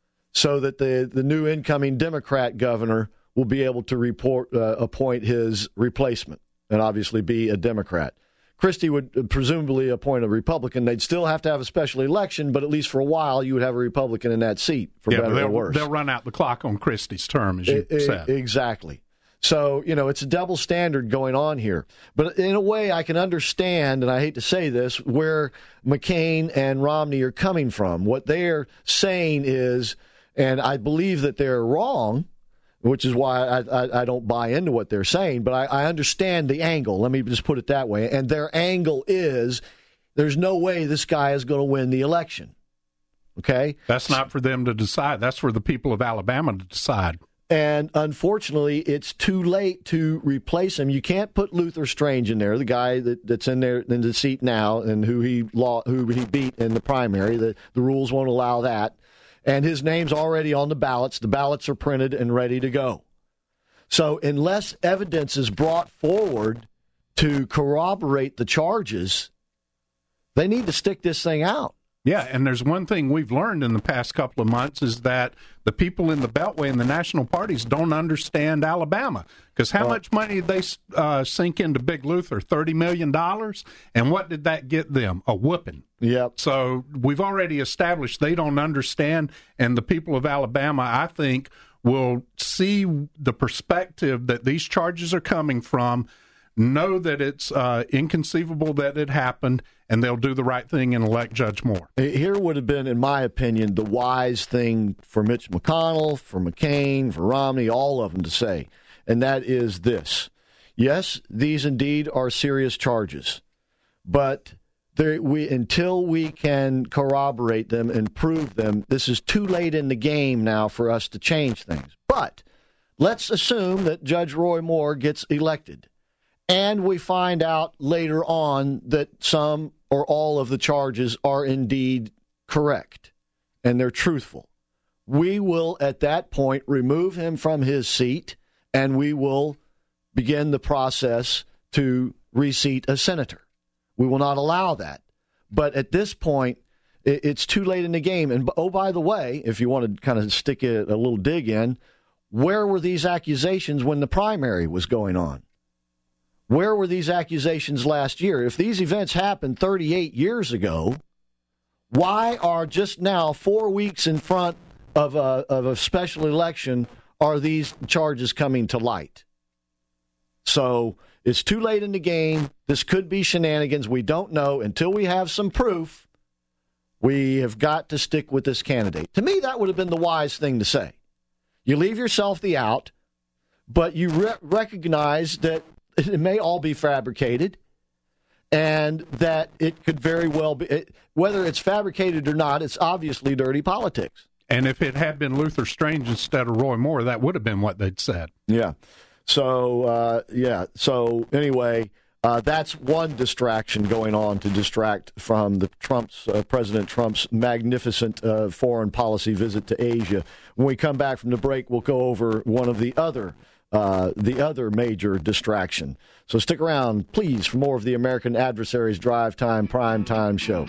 so that the, the new incoming Democrat governor will be able to report uh, appoint his replacement and obviously be a Democrat. Christie would presumably appoint a Republican. They'd still have to have a special election, but at least for a while you would have a Republican in that seat, for yeah, better or worse. They'll run out the clock on Christie's term, as you it, said. Exactly. So, you know, it's a double standard going on here. But in a way, I can understand, and I hate to say this, where McCain and Romney are coming from. What they're saying is, and I believe that they're wrong, which is why I, I, I don't buy into what they're saying, but I, I understand the angle. Let me just put it that way. And their angle is, there's no way this guy is going to win the election. Okay? That's not for them to decide. That's for the people of Alabama to decide. And unfortunately, it's too late to replace him. You can't put Luther Strange in there, the guy that, that's in there in the seat now, and who he law, who he beat in the primary. The, the rules won't allow that. And his name's already on the ballots. The ballots are printed and ready to go. So unless evidence is brought forward to corroborate the charges, they need to stick this thing out. Yeah, and there's one thing we've learned in the past couple of months is that the people in the Beltway and the national parties don't understand Alabama. Because how well, much money did they uh, sink into Big Luther? thirty million dollars? And what did that get them? A whooping. Yep. So we've already established they don't understand, and the people of Alabama, I think, will see the perspective that these charges are coming from, know that it's uh, inconceivable that it happened, and they'll do the right thing and elect Judge Moore. Here would have been, in my opinion, the wise thing for Mitch McConnell, for McCain, for Romney, all of them to say, and that is this. Yes, these indeed are serious charges, but there, we, until we can corroborate them and prove them, this is too late in the game now for us to change things. But let's assume that Judge Roy Moore gets elected, and we find out later on that some or all of the charges are indeed correct and they're truthful. We will, at that point, remove him from his seat, and we will begin the process to reseat a senator. We will not allow that. But at this point, it, it's too late in the game. And oh, by the way, if you want to kind of stick it, a little dig in, where were these accusations when the primary was going on? Where were these accusations last year? If these events happened thirty-eight years ago, why are just now, four weeks in front of a, of a special election, are these charges coming to light? So it's too late in the game. This could be shenanigans. We don't know. Until we have some proof, we have got to stick with this candidate. To me, that would have been the wise thing to say. You leave yourself the out, but you re- recognize that it may all be fabricated and that it could very well be, it, whether it's fabricated or not, it's obviously dirty politics. And if it had been Luther Strange instead of Roy Moore, that would have been what they'd said. Yeah. So, uh, yeah. So, anyway, uh, that's one distraction going on to distract from the Trump's uh, President Trump's magnificent uh, foreign policy visit to Asia. When we come back from the break, we'll go over one of the other uh, the other major distraction. So stick around, please, for more of the American Adversaries Drive Time Prime Time Show.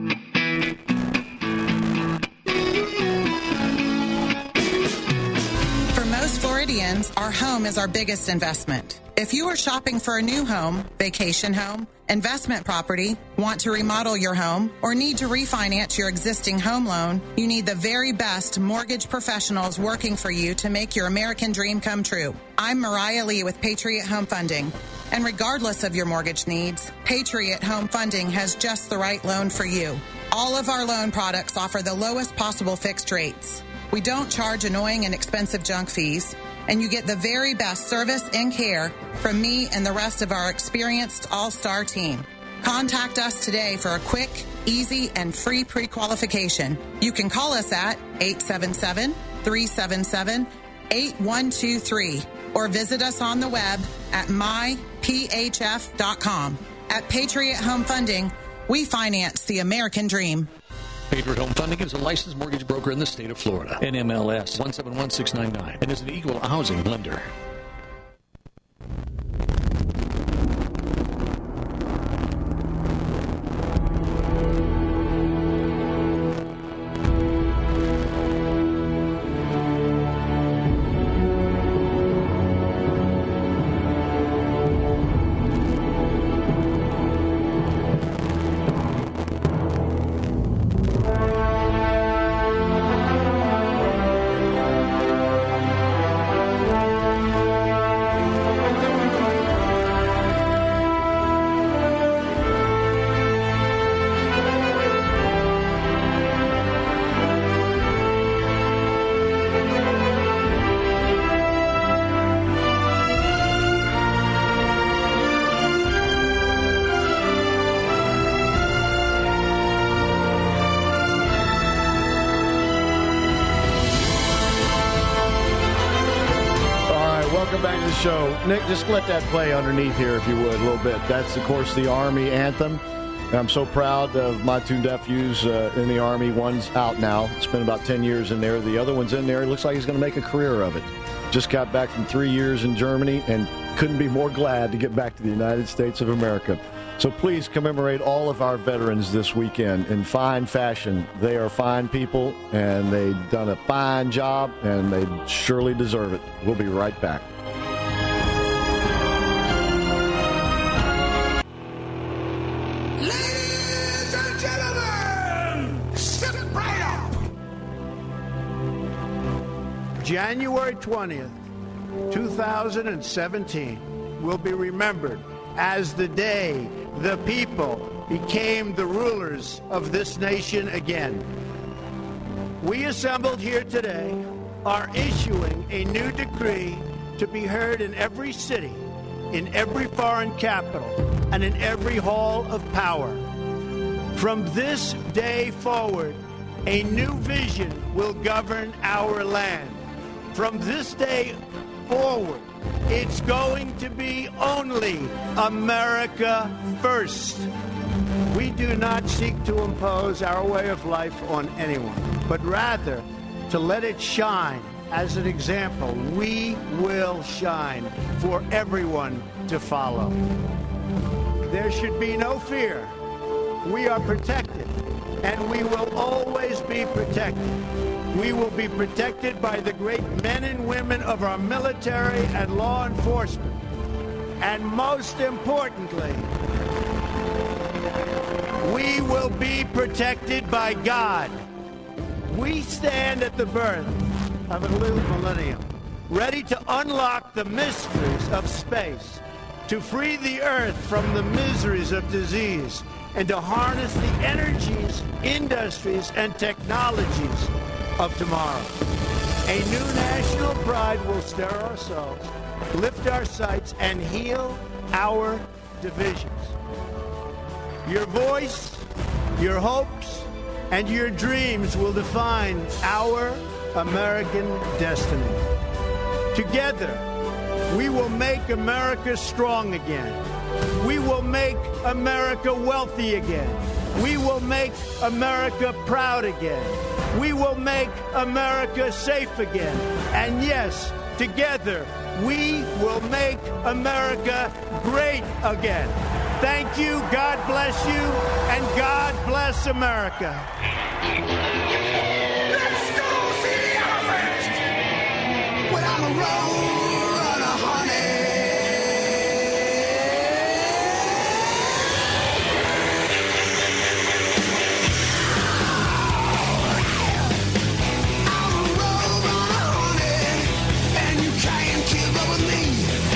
Floridians, our home is our biggest investment. If you are shopping for a new home, vacation home, investment property, want to remodel your home, or need to refinance your existing home loan, you need the very best mortgage professionals working for you to make your American dream come true. I'm Mariah Lee with Patriot Home Funding. And regardless of your mortgage needs, Patriot Home Funding has just the right loan for you. All of our loan products offer the lowest possible fixed rates. We don't charge annoying and expensive junk fees, and you get the very best service and care from me and the rest of our experienced all-star team. Contact us today for a quick, easy, and free pre-qualification. You can call us at eight seven seven, three seven seven, eight one two three or visit us on the web at my p h f dot com. At Patriot Home Funding, we finance the American dream. Patriot Home Funding is a licensed mortgage broker in the state of Florida. N M L S one seven one six nine nine and is an equal housing lender. Show. Nick, just let that play underneath here, if you would, a little bit. That's, of course, the Army anthem. And I'm so proud of my two nephews uh, in the Army. One's out now. Spent about ten years in there. The other one's in there. It looks like he's going to make a career of it. Just got back from three years in Germany and couldn't be more glad to get back to the United States of America. So please commemorate all of our veterans this weekend in fine fashion. They are fine people, and they've done a fine job, and they surely deserve it. We'll be right back. January twentieth, two thousand seventeen will be remembered as the day the people became the rulers of this nation again. We assembled here today are issuing a new decree to be heard in every city, in every foreign capital, and in every hall of power. From this day forward, a new vision will govern our land. From this day forward, it's going to be only America first. We do not seek to impose our way of life on anyone, but rather to let it shine as an example. We will shine for everyone to follow. There should be no fear we are protected, and we will always be protected. We will be protected by the great men and women of our military and law enforcement. And most importantly, we will be protected by God. We stand at the birth of a new millennium, ready to unlock the mysteries of space, to free the earth from the miseries of disease, and to harness the energies, industries, and technologies of tomorrow. A new national pride will stir our souls, lift our sights, and heal our divisions. Your voice, your hopes, and your dreams will define our American destiny. Together, we will make America strong again. We will make America wealthy again. We will make America proud again. We will make America safe again. And yes, together, we will make America great again. Thank you, God bless you, and God bless America. Let's go see the elephant! When I'm a road runner, honey. I'm a road runner, honey, and you can't keep up with me.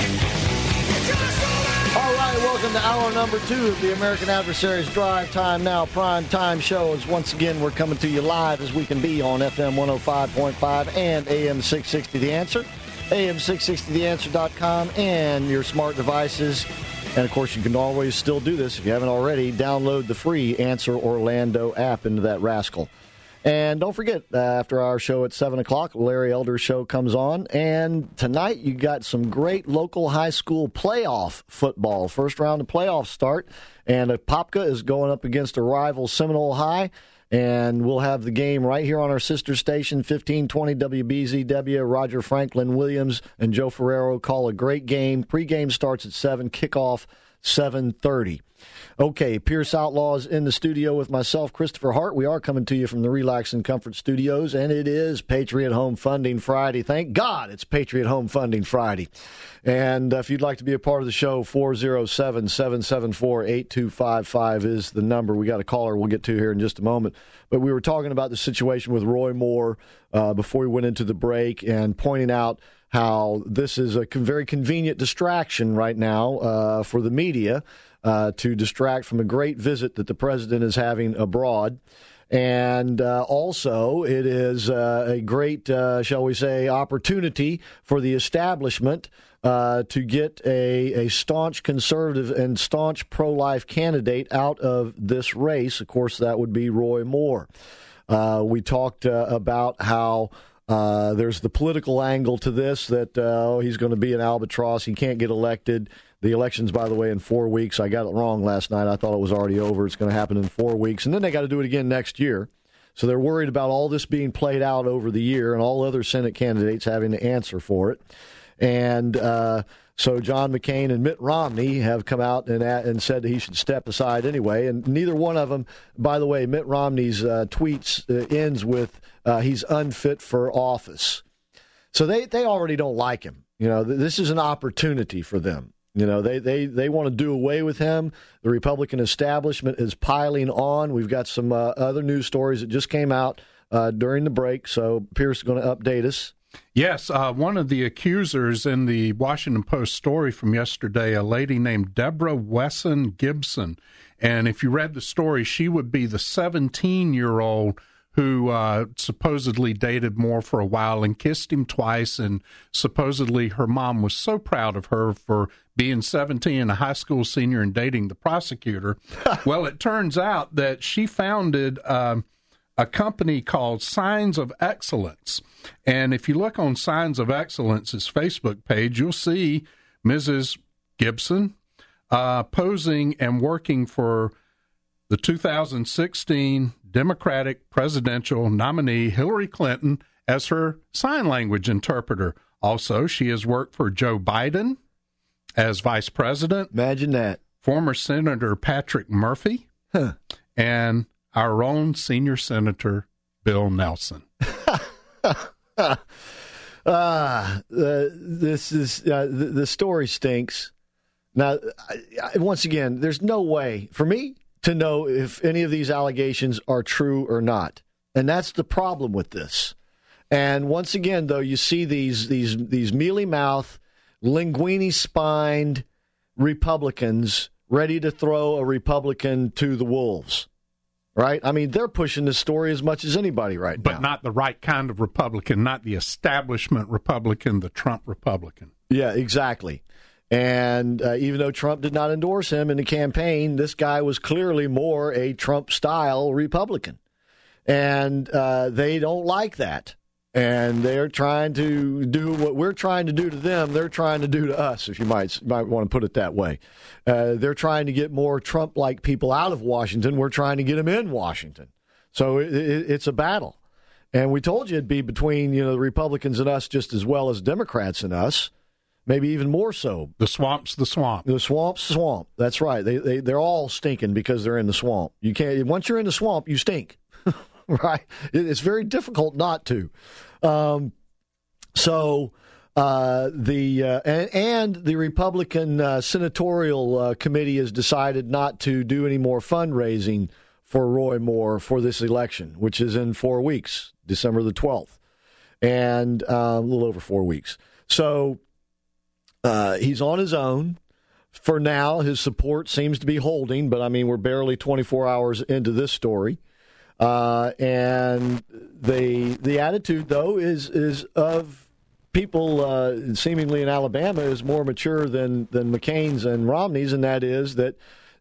All right, welcome to hour number two of the American Adversaries Drive Time Now Prime Time Shows. Once again, we're coming to you live as we can be on F M one oh five point five and A M six sixty The Answer, A M six sixty the answer dot com, and your smart devices. And, of course, you can always still do this if you haven't already. Download the free Answer Orlando app into that rascal. And don't forget, uh, after our show at seven o'clock, Larry Elder's show comes on. And tonight you got some great local high school playoff football. First round of playoffs start. And Apopka is going up against a rival Seminole High. And we'll have the game right here on our sister station, fifteen twenty W B Z W. Roger Franklin Williams and Joe Ferrero call a great game. Pre-game starts at seven, kickoff seven thirty. Okay, Pierce Outlaws in the studio with myself, Christopher Hart. We are coming to you from the Relax and Comfort Studios, and it is Patriot Home Funding Friday. Thank God it's Patriot Home Funding Friday. And uh, if you'd like to be a part of the show, four oh seven, seven seven four, eight two five five is the number. We got a caller we'll get to here in just a moment. But we were talking about the situation with Roy Moore uh, before we went into the break and pointing out how this is a con- very convenient distraction right now uh, for the media. Uh, to distract from a great visit that the president is having abroad. And uh, also, it is uh, a great, uh, shall we say, opportunity for the establishment uh, to get a, a staunch conservative and staunch pro-life candidate out of this race. Of course, that would be Roy Moore. Uh, we talked uh, about how Uh, there's the political angle to this, that uh, oh, he's going to be an albatross. He can't get elected. The election's, by the way, in four weeks. I got it wrong last night. I thought it was already over. It's going to happen in four weeks. And then they got to do it again next year. So they're worried about all this being played out over the year and all other Senate candidates having to answer for it. And uh, so John McCain and Mitt Romney have come out and, and said that he should step aside anyway. And neither one of them, by the way, Mitt Romney's uh, tweets uh, ends with, Uh, he's unfit for office. So they, they already don't like him. You know, th- this is an opportunity for them. You know, they, they, they want to do away with him. The Republican establishment is piling on. We've got some uh, other news stories that just came out uh, during the break. So Pierce is going to update us. Yes, uh, one of the accusers in the Washington Post story from yesterday, a lady named Deborah Wesson Gibson. And if you read the story, she would be the seventeen-year-old who uh, supposedly dated Moore for a while and kissed him twice, and supposedly her mom was so proud of her for being seventeen and a high school senior and dating the prosecutor. Well, it turns out that she founded uh, a company called Signs of Excellence. And if you look on Signs of Excellence's Facebook page, you'll see Missus Gibson uh, posing and working for the two thousand sixteen Democratic presidential nominee Hillary Clinton as her sign language interpreter. Also, she has worked for Joe Biden as vice president. Imagine that. Former Senator Patrick Murphy. Huh. and our own senior senator, Bill Nelson. uh, uh, this is uh, the, the story stinks. Now, I, I, once again, there's no way for me to know if any of these allegations are true or not, and that's the problem with this. And once again, though, you see these these these mealy-mouthed, linguini-spined Republicans ready to throw a Republican to the wolves. Right? I mean, they're pushing this story as much as anybody right but now. But not the right kind of Republican, not the establishment Republican, the Trump Republican. Yeah, exactly. And uh, even though Trump did not endorse him in the campaign, this guy was clearly more a Trump-style Republican. And uh, they don't like that. And they're trying to do what we're trying to do to them, they're trying to do to us, if you might might want to put it that way. Uh, they're trying to get more Trump-like people out of Washington. We're trying to get them in Washington. So it, it, it's a battle. And we told you it'd be between, you know, the Republicans and us just as well as Democrats and us, maybe even more so. The swamp's the swamp. The swamp's swamp. That's right. They, they, they're all stinking because they're in the swamp. You can't. Once you're in the swamp, you stink. Right? It's very difficult not to. Um, so uh, the uh, and, and the Republican uh, senatorial uh, committee has decided not to do any more fundraising for Roy Moore for this election, which is in four weeks, December the twelfth, and uh, a little over four weeks. So uh, he's on his own. For now, his support seems to be holding, but I mean, we're barely twenty-four hours into this story. Uh, and the the attitude, though, is is of people uh, seemingly in Alabama is more mature than, than McCain's and Romney's, and that is that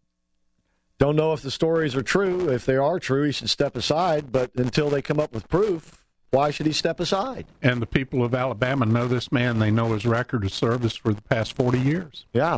don't know if the stories are true. If they are true, he should step aside. But until they come up with proof, why should he step aside? And the people of Alabama know this man. They know his record of service for the past forty years. Yeah.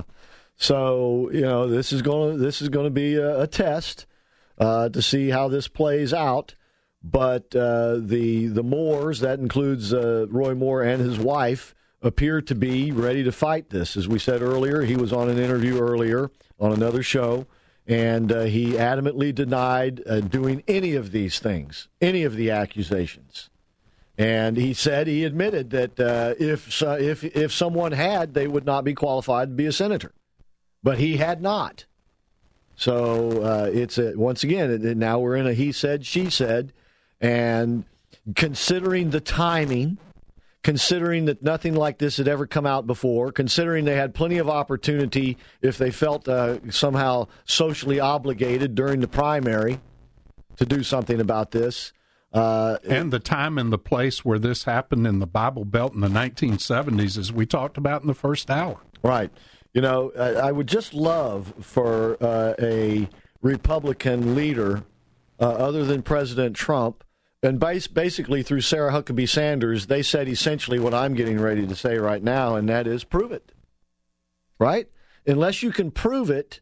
So, you know, this is going to this is going to be a, a test. Uh, to see how this plays out. But uh, the the Moores, that includes uh, Roy Moore and his wife, appear to be ready to fight this. As we said earlier, he was on an interview earlier on another show, and uh, he adamantly denied uh, doing any of these things, any of the accusations. And he said he admitted that uh, if uh, if if someone had, they would not be qualified to be a senator. But he had not. So uh, it's a, once again, now we're in a he said, she said, and considering the timing, considering that nothing like this had ever come out before, considering they had plenty of opportunity if they felt uh, somehow socially obligated during the primary to do something about this. Uh, and the time and the place where this happened in the Bible Belt in the nineteen seventies, as we talked about in the first hour. Right. You know, I, I would just love for uh, a Republican leader, uh, other than President Trump, and base, basically through Sarah Huckabee Sanders, they said essentially what I'm getting ready to say right now, and that is prove it. Right? Unless you can prove it,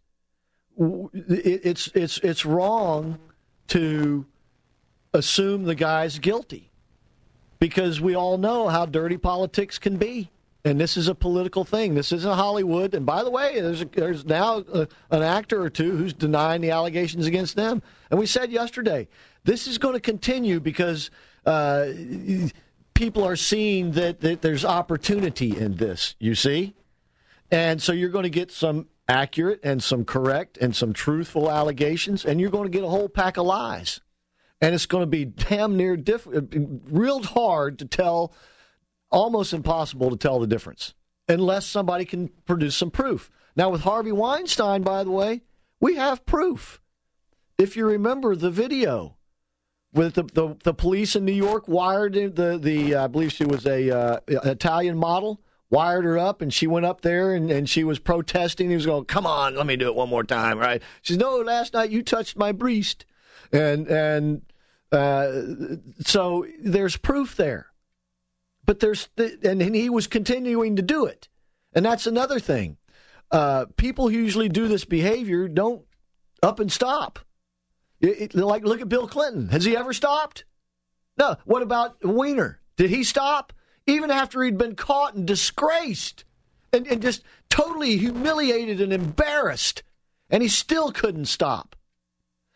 it it's it's it's wrong to assume the guy's guilty, because we all know how dirty politics can be. And this is a political thing. This isn't Hollywood. And by the way, there's a, there's now a, an actor or two who's denying the allegations against them. And we said yesterday, this is going to continue because uh, people are seeing that, that there's opportunity in this, you see? And so you're going to get some accurate and some correct and some truthful allegations, and you're going to get a whole pack of lies. And it's going to be damn near diff- real hard to tell, almost impossible to tell the difference unless somebody can produce some proof. Now, with Harvey Weinstein, by the way, we have proof. If you remember the video with the, the, the police in New York wired the, the I believe she was a uh, Italian model, wired her up, and she went up there and, and she was protesting. He was going, come on, let me do it one more time, right? She said, no, last night you touched my breast. And, and uh, so there's proof there. But there's, and he was continuing to do it. And that's another thing. Uh, people who usually do this behavior don't up and stop. It, it, like, look at Bill Clinton. Has he ever stopped? No. What about Weiner? Did he stop? Even after he'd been caught and disgraced and, and just totally humiliated and embarrassed. And he still couldn't stop.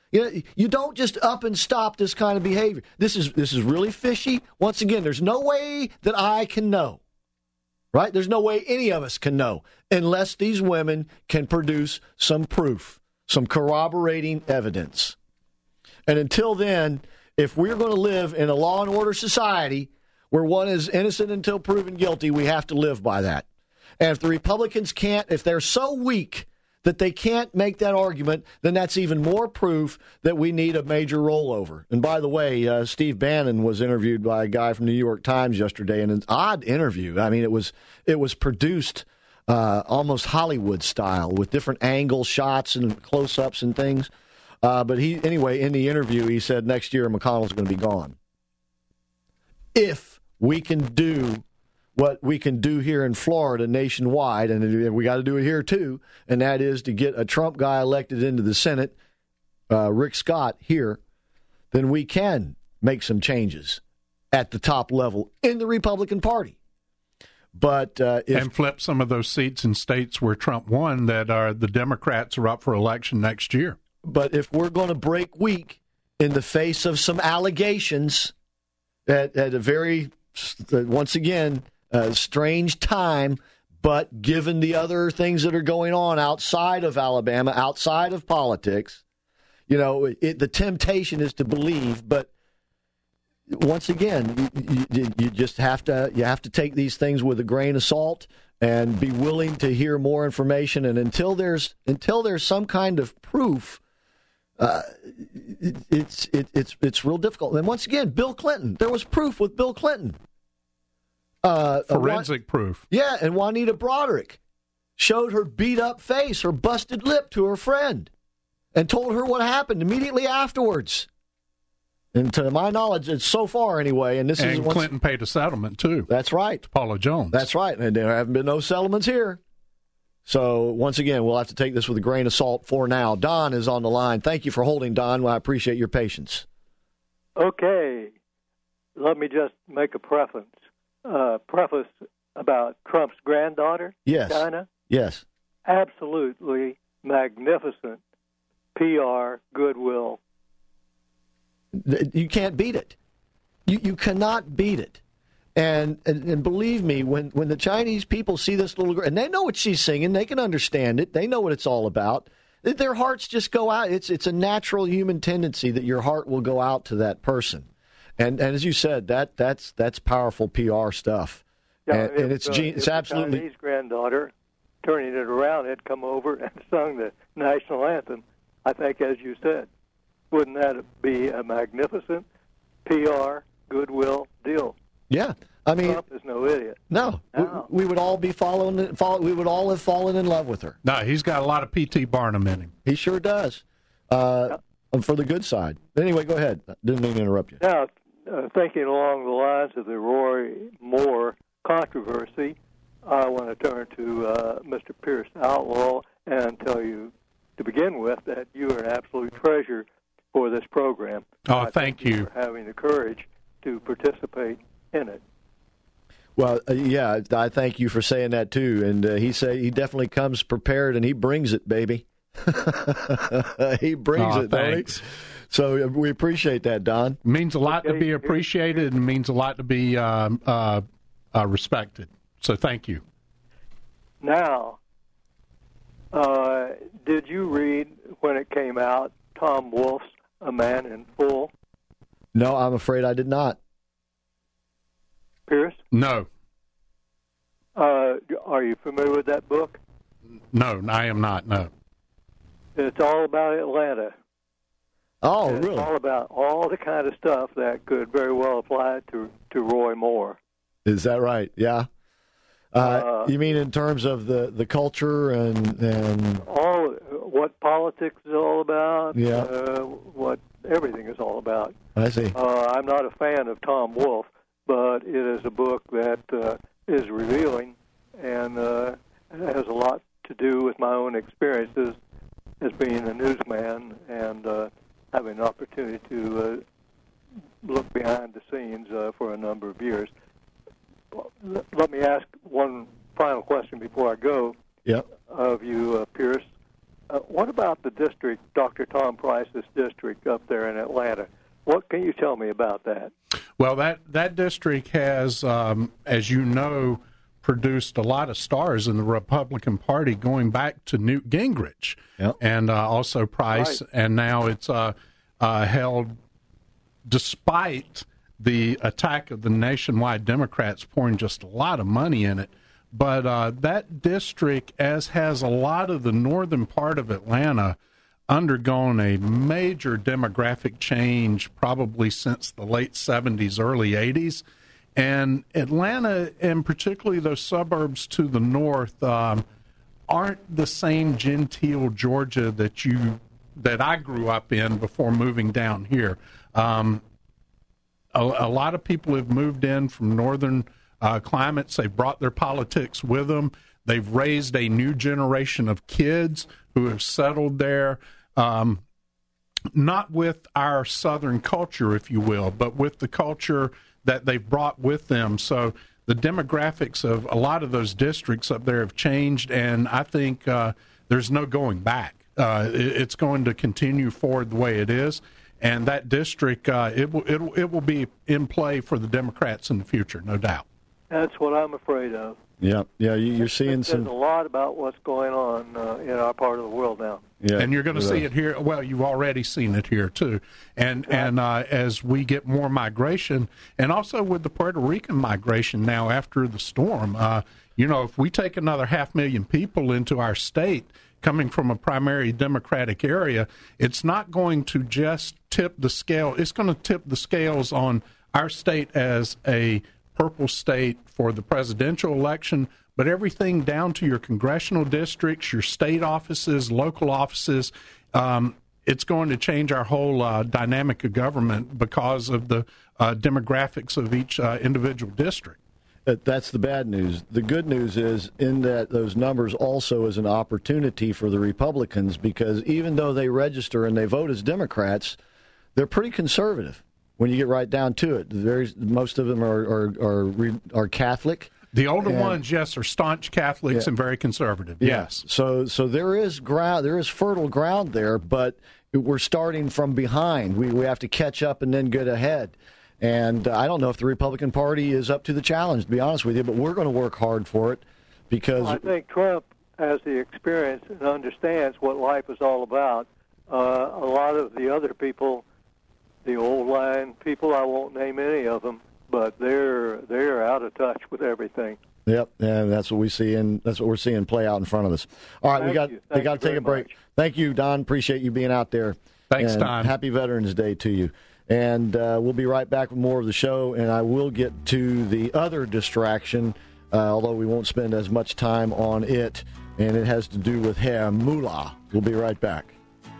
You know, you don't just up and stop this kind of behavior. This is this is really fishy. Once again, there's no way that I can know. Right? There's no way any of us can know unless these women can produce some proof, some corroborating evidence. And until then, if we're going to live in a law and order society where one is innocent until proven guilty, we have to live by that. And if the Republicans can't, if they're so weak that they can't make that argument, then that's even more proof that we need a major rollover. And by the way, uh, Steve Bannon was interviewed by a guy from the New York Times yesterday, and an odd interview. I mean, it was it was produced uh, almost Hollywood style with different angle shots and close-ups and things. Uh, but he anyway, in the interview, he said next year McConnell's going to be gone. If we can do what we can do here in Florida nationwide, and we got to do it here too, and that is to get a Trump guy elected into the Senate, uh, Rick Scott here, then we can make some changes at the top level in the Republican Party. But uh, if, and flip some of those seats in states where Trump won that are the Democrats are up for election next year. But if we're going to break weak in the face of some allegations at, at a very, once again, a strange time, but given the other things that are going on outside of Alabama, outside of politics, you know, it, the temptation is to believe. But once again, you, you, you just have to you have to take these things with a grain of salt and be willing to hear more information. And until there's until there's some kind of proof, uh, it, it's it, it's it's real difficult. And once again, Bill Clinton, there was proof with Bill Clinton. Uh, Forensic uh, proof. Yeah, and Juanita Broderick showed her beat-up face, her busted lip to her friend, and told her what happened immediately afterwards. And to my knowledge, it's so far anyway. And this and is Clinton paid a settlement too. That's right, to Paula Jones. That's right, and there haven't been no settlements here. So once again, we'll have to take this with a grain of salt for now. Don is on the line. Thank you for holding, Don. Well, I appreciate your patience. Okay, let me just make a preface. Uh, preface about Trump's granddaughter, yes. China. Yes. Absolutely magnificent P R goodwill. You can't beat it. You you cannot beat it. And, and and believe me, when, when the Chinese people see this little girl, and they know what she's singing, they can understand it, they know what it's all about, their hearts just go out. It's it's a natural human tendency that your heart will go out to that person. And and as you said, that that's that's powerful P R stuff. Yeah, and, if, and it's uh, ge- it's if absolutely. The Chinese granddaughter, turning it around, had come over and sung the national anthem. I think, as you said, wouldn't that be a magnificent P R goodwill deal? Yeah, I mean, Trump is no idiot. No, no. We, we would all be following. Follow, we would all have fallen in love with her. No, he's got a lot of P T Barnum in him. He sure does. Uh, yeah. For the good side. Anyway, go ahead. Didn't mean to interrupt you. Now. Uh, thinking along the lines of the Roy Moore controversy, I want to turn to uh, Mister Pierce Outlaw and tell you, to begin with, that you are an absolute treasure for this program. Oh, I thank you. For having the courage to participate in it. Well, uh, yeah, I thank you for saying that too. And uh, he say he definitely comes prepared, and he brings it, baby. he brings oh, it, don't he? So we appreciate that, Don. It means a lot okay. to be appreciated and means a lot to be uh, uh, uh, respected. So thank you. Now, uh, did you read, when it came out, Tom Wolfe's A Man in Full? No, I'm afraid I did not. Pierce? No. Uh, are you familiar with that book? No, I am not, no. It's all about Atlanta. Oh, and really? It's all about all the kind of stuff that could very well apply to, to Roy Moore. Is that right? Yeah. Uh, uh, you mean in terms of the, the culture and, and all what politics is all about? Yeah. Uh, what everything is all about. I see. Uh, I'm not a fan of Tom Wolfe, but it is a book that uh, is revealing and uh, has a lot to do with my own experiences as being a newsman and uh, having an opportunity to uh, look behind the scenes uh, for a number of years. Let me ask one final question before I go yep. of you, uh, Pierce. Uh, what about the district, Doctor Tom Price's district up there in Atlanta? What can you tell me about that? Well, that, that district has, um, as you know, produced a lot of stars in the Republican Party going back to Newt Gingrich yep. and uh, also Price, right. and now it's uh, uh, held despite the attack of the nationwide Democrats pouring just a lot of money in it. But uh, that district, as has a lot of the northern part of Atlanta, undergone a major demographic change probably since the late seventies, early eighties. And Atlanta, and particularly those suburbs to the north, um, aren't the same genteel Georgia that you that I grew up in before moving down here. Um, a, a lot of people have moved in from northern uh, climates. They've brought their politics with them. They've raised a new generation of kids who have settled there, um, not with our southern culture, if you will, but with the culture that they've brought with them. So the demographics of a lot of those districts up there have changed, and I think uh, there's no going back. Uh, it, it's going to continue forward the way it is, and that district, uh, it will it will it will be in play for the Democrats in the future, no doubt. That's what I'm afraid of. Yeah, yeah, you, you're seeing There's some. a lot about what's going on uh, in our part of the world now. Yeah, and you're going to see it here. Well, you've already seen it here too, and right. and uh, as we get more migration, and also with the Puerto Rican migration now after the storm, uh, you know, if we take another half million people into our state coming from a primary Democratic area, it's not going to just tip the scale. It's going to tip the scales on our state as a purple state for the presidential election, but everything down to your congressional districts, your state offices, local offices, um, it's going to change our whole uh, dynamic of government because of the uh, demographics of each uh, individual district. That's the bad news. The good news is in that those numbers also is an opportunity for the Republicans, because even though they register and they vote as Democrats, they're pretty conservative when you get right down to it. Very, most of them are are are, are Catholic. The older and, ones, yes, are staunch Catholics yeah. and very conservative. Yeah. Yes. So so there is ground, there is fertile ground there, but we're starting from behind. We we have to catch up and then get ahead. And uh, I don't know if the Republican Party is up to the challenge, to be honest with you, but we're going to work hard for it because well, I think Trump has the experience and understands what life is all about. Uh, a lot of the other people, the old line people, I won't name any of them, but they're they're out of touch with everything. Yep, and that's what we see, and that's what we're seeing play out in front of us. All right, Thank we got you. we got to take a break. Much. Thank you, Don. Appreciate you being out there. Thanks, and Don. Happy Veterans Day to you. And uh, we'll be right back with more of the show, and I will get to the other distraction, uh, although we won't spend as much time on it, and it has to do with hair moolah. We'll be right back.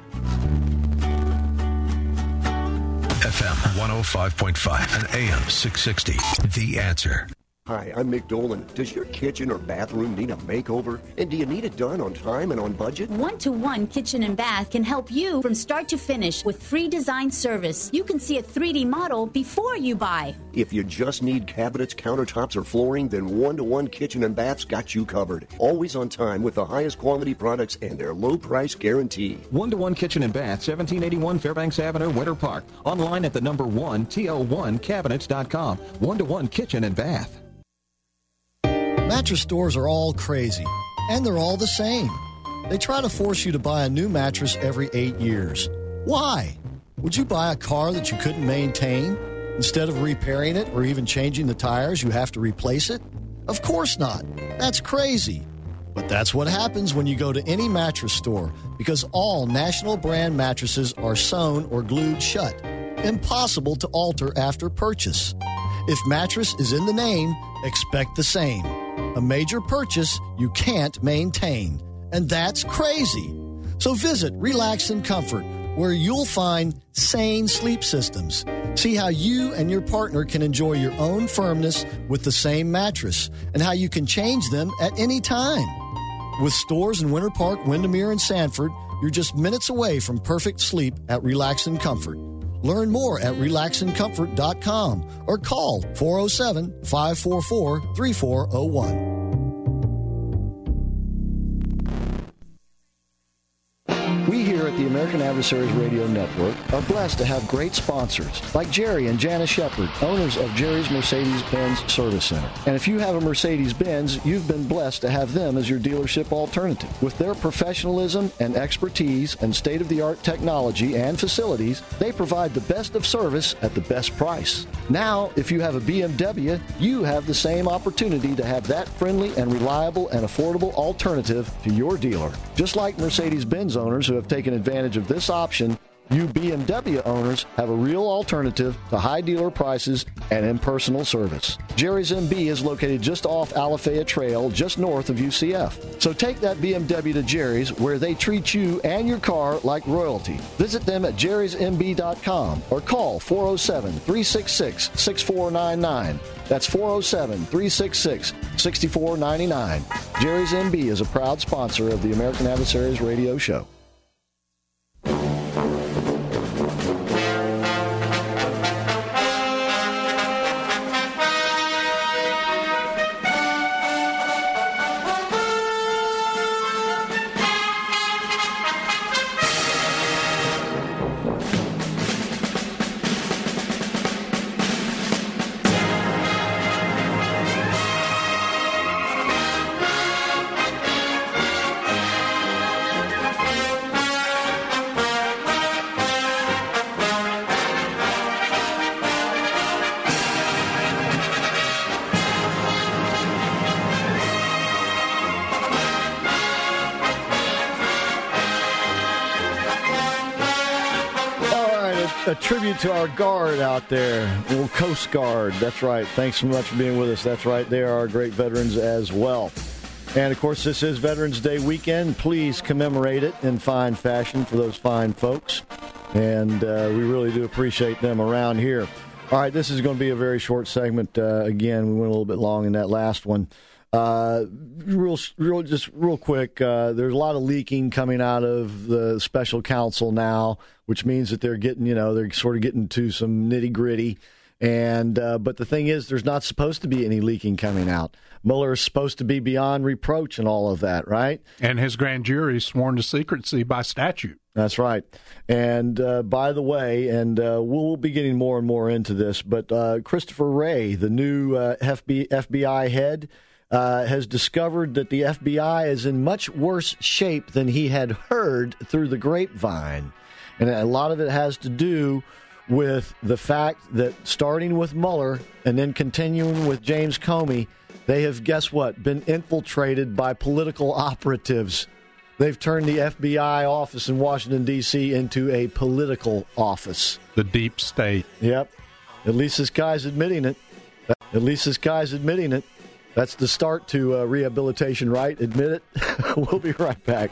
F M one oh five point five and A M six sixty. The Answer. Hi, I'm Mick Dolan. Does your kitchen or bathroom need a makeover? And do you need it done on time and on budget? One-to-One Kitchen and Bath can help you from start to finish with free design service. You can see a three D model before you buy. If you just need cabinets, countertops, or flooring, then One-to-One Kitchen and Bath's got you covered. Always on time with the highest quality products and their low price guarantee. One-to-One Kitchen and Bath, seventeen eighty-one Fairbanks Avenue, Winter Park. Online at the number one, T O one cabinets dot com. One-to-One Kitchen and Bath. Mattress stores are all crazy, and they're all the same. They try to force you to buy a new mattress every eight years. Why? Would you buy a car that you couldn't maintain? Instead of repairing it or even changing the tires, you have to replace it? Of course not. That's crazy. But that's what happens when you go to any mattress store, because all national brand mattresses are sewn or glued shut. Impossible to alter after purchase. If mattress is in the name, expect the same. A major purchase you can't maintain. And that's crazy. So visit Relax and Comfort, where you'll find sane sleep systems. See how you and your partner can enjoy your own firmness with the same mattress, and how you can change them at any time. With stores in Winter Park, Windermere, and Sanford, you're just minutes away from perfect sleep at Relax and Comfort. Learn more at relax and comfort dot com or call four oh seven, five four four, three four oh one. We here at the American Adversaries Radio Network are blessed to have great sponsors like Jerry and Janice Shepard, owners of Jerry's Mercedes-Benz Service Center. And if you have a Mercedes-Benz, you've been blessed to have them as your dealership alternative. With their professionalism and expertise and state-of-the-art technology and facilities, they provide the best of service at the best price. Now, if you have a B M W, you have the same opportunity to have that friendly and reliable and affordable alternative to your dealer. Just like Mercedes-Benz owners who have taken advantage of this option, you B M W owners have a real alternative to high dealer prices and impersonal service. Jerry's M B is located just off Alafaya Trail, just north of U C F. So take that B M W to Jerry's, where they treat you and your car like royalty. Visit them at jerrys m b dot com or call four oh seven, three six six, six four nine nine. That's four oh seven, three six six, six four nine nine. Jerry's M B is a proud sponsor of the American Adversaries Radio Show. A tribute to our guard out there, little Coast Guard. That's right. Thanks so much for being with us. That's right. They are our great veterans as well. And, of course, this is Veterans Day weekend. Please commemorate it in fine fashion for those fine folks. And uh, we really do appreciate them around here. All right, this is going to be a very short segment. Uh, again, we went a little bit long in that last one. Uh, real, real, just real quick. Uh, there's a lot of leaking coming out of the special counsel now, which means that they're getting, you know, they're sort of getting to some nitty gritty. And uh, but the thing is, there's not supposed to be any leaking coming out. Mueller is supposed to be beyond reproach and all of that, right? And his grand jury is sworn to secrecy by statute. That's right. And uh, by the way, and uh, we'll be getting more and more into this, but uh, Christopher Wray, the new uh, F B I head, Uh, has discovered that the F B I is in much worse shape than he had heard through the grapevine. And a lot of it has to do with the fact that starting with Mueller and then continuing with James Comey, they have, guess what, been infiltrated by political operatives. They've turned the F B I office in Washington, D C into a political office. The deep state. Yep. At least this guy's admitting it. At least this guy's admitting it. That's the start to uh, rehabilitation, right? Admit it. We'll be right back.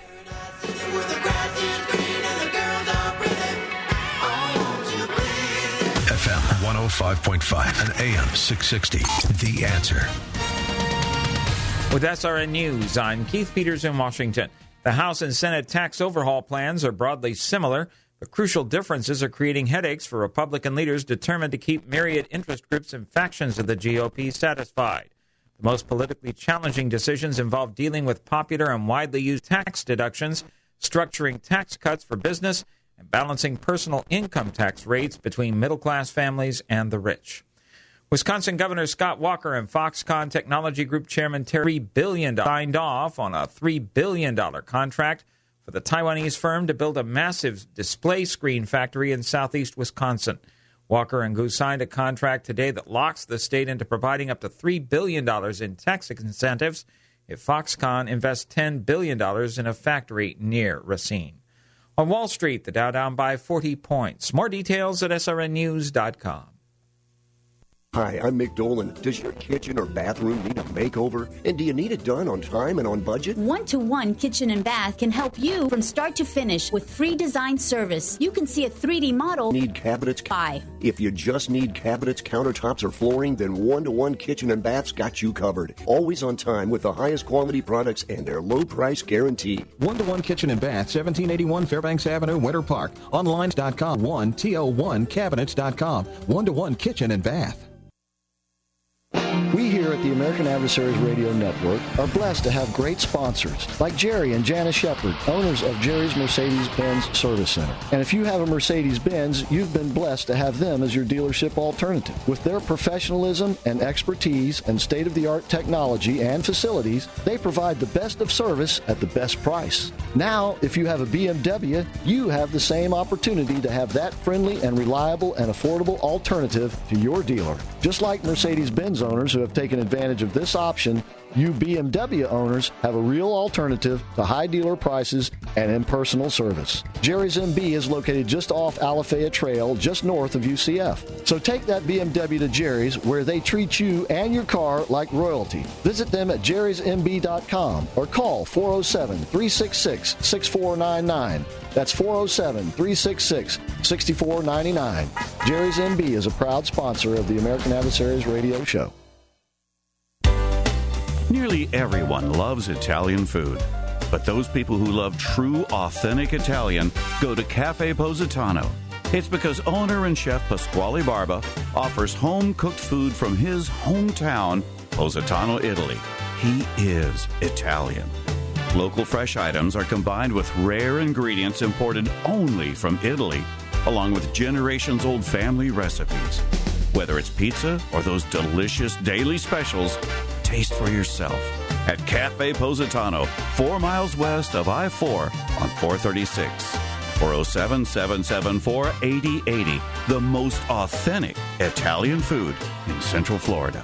F M one oh five point five and A M six sixty. The Answer. With S R N News, I'm Keith Peters in Washington. The House and Senate tax overhaul plans are broadly similar, but crucial differences are creating headaches for Republican leaders determined to keep myriad interest groups and factions of the G O P satisfied. The most politically challenging decisions involve dealing with popular and widely used tax deductions, structuring tax cuts for business, and balancing personal income tax rates between middle-class families and the rich. Wisconsin Governor Scott Walker and Foxconn Technology Group Chairman Terry billion dollars signed off on a three billion dollars contract for the Taiwanese firm to build a massive display screen factory in southeast Wisconsin. Walker and Gu signed a contract today that locks the state into providing up to three billion dollars in tax incentives if Foxconn invests ten billion dollars in a factory near Racine. On Wall Street, the Dow down by forty points. More details at S R N news dot com. Hi, I'm Mick Dolan. Does your kitchen or bathroom need a makeover? And do you need it done on time and on budget? One-to-One Kitchen and Bath can help you from start to finish with free design service. You can see a three D model. Need cabinets? Buy. If you just need cabinets, countertops, or flooring, then One-to-One Kitchen and Bath's got you covered. Always on time with the highest quality products and their low price guarantee. One-to-One Kitchen and Bath, seventeen eighty-one Fairbanks Avenue, Winter Park. Online dot com. one T O one cabinets dot com. One-to-One Kitchen and Bath. We here at the American Adversaries Radio Network are blessed to have great sponsors like Jerry and Janice Shepard, owners of Jerry's Mercedes-Benz Service Center. And if you have a Mercedes-Benz, you've been blessed to have them as your dealership alternative. With their professionalism and expertise and state-of-the-art technology and facilities, they provide the best of service at the best price. Now, if you have a B M W, you have the same opportunity to have that friendly and reliable and affordable alternative to your dealer. Just like Mercedes-Benz owners who have taken advantage of this option, you B M W owners have a real alternative to high dealer prices and impersonal service. Jerry's M B is located just off Alafaya Trail, just north of U C F. So take that B M W to Jerry's, where they treat you and your car like royalty. Visit them at jerrys m b dot com or call four oh seven, three six six, six four nine nine. That's four oh seven, three six six, six four nine nine. Jerry's M B is a proud sponsor of the American Adversaries Radio Show. Nearly everyone loves Italian food, but those people who love true, authentic Italian go to Cafe Positano. It's because owner and chef Pasquale Barba offers home-cooked food from his hometown, Positano, Italy. He is Italian. Local fresh items are combined with rare ingredients imported only from Italy, along with generations-old family recipes. Whether it's pizza or those delicious daily specials, taste for yourself at Cafe Positano, four miles west of I four on four thirty-six. four oh seven, seven seven four, eight oh eight oh. The most authentic Italian food in Central Florida.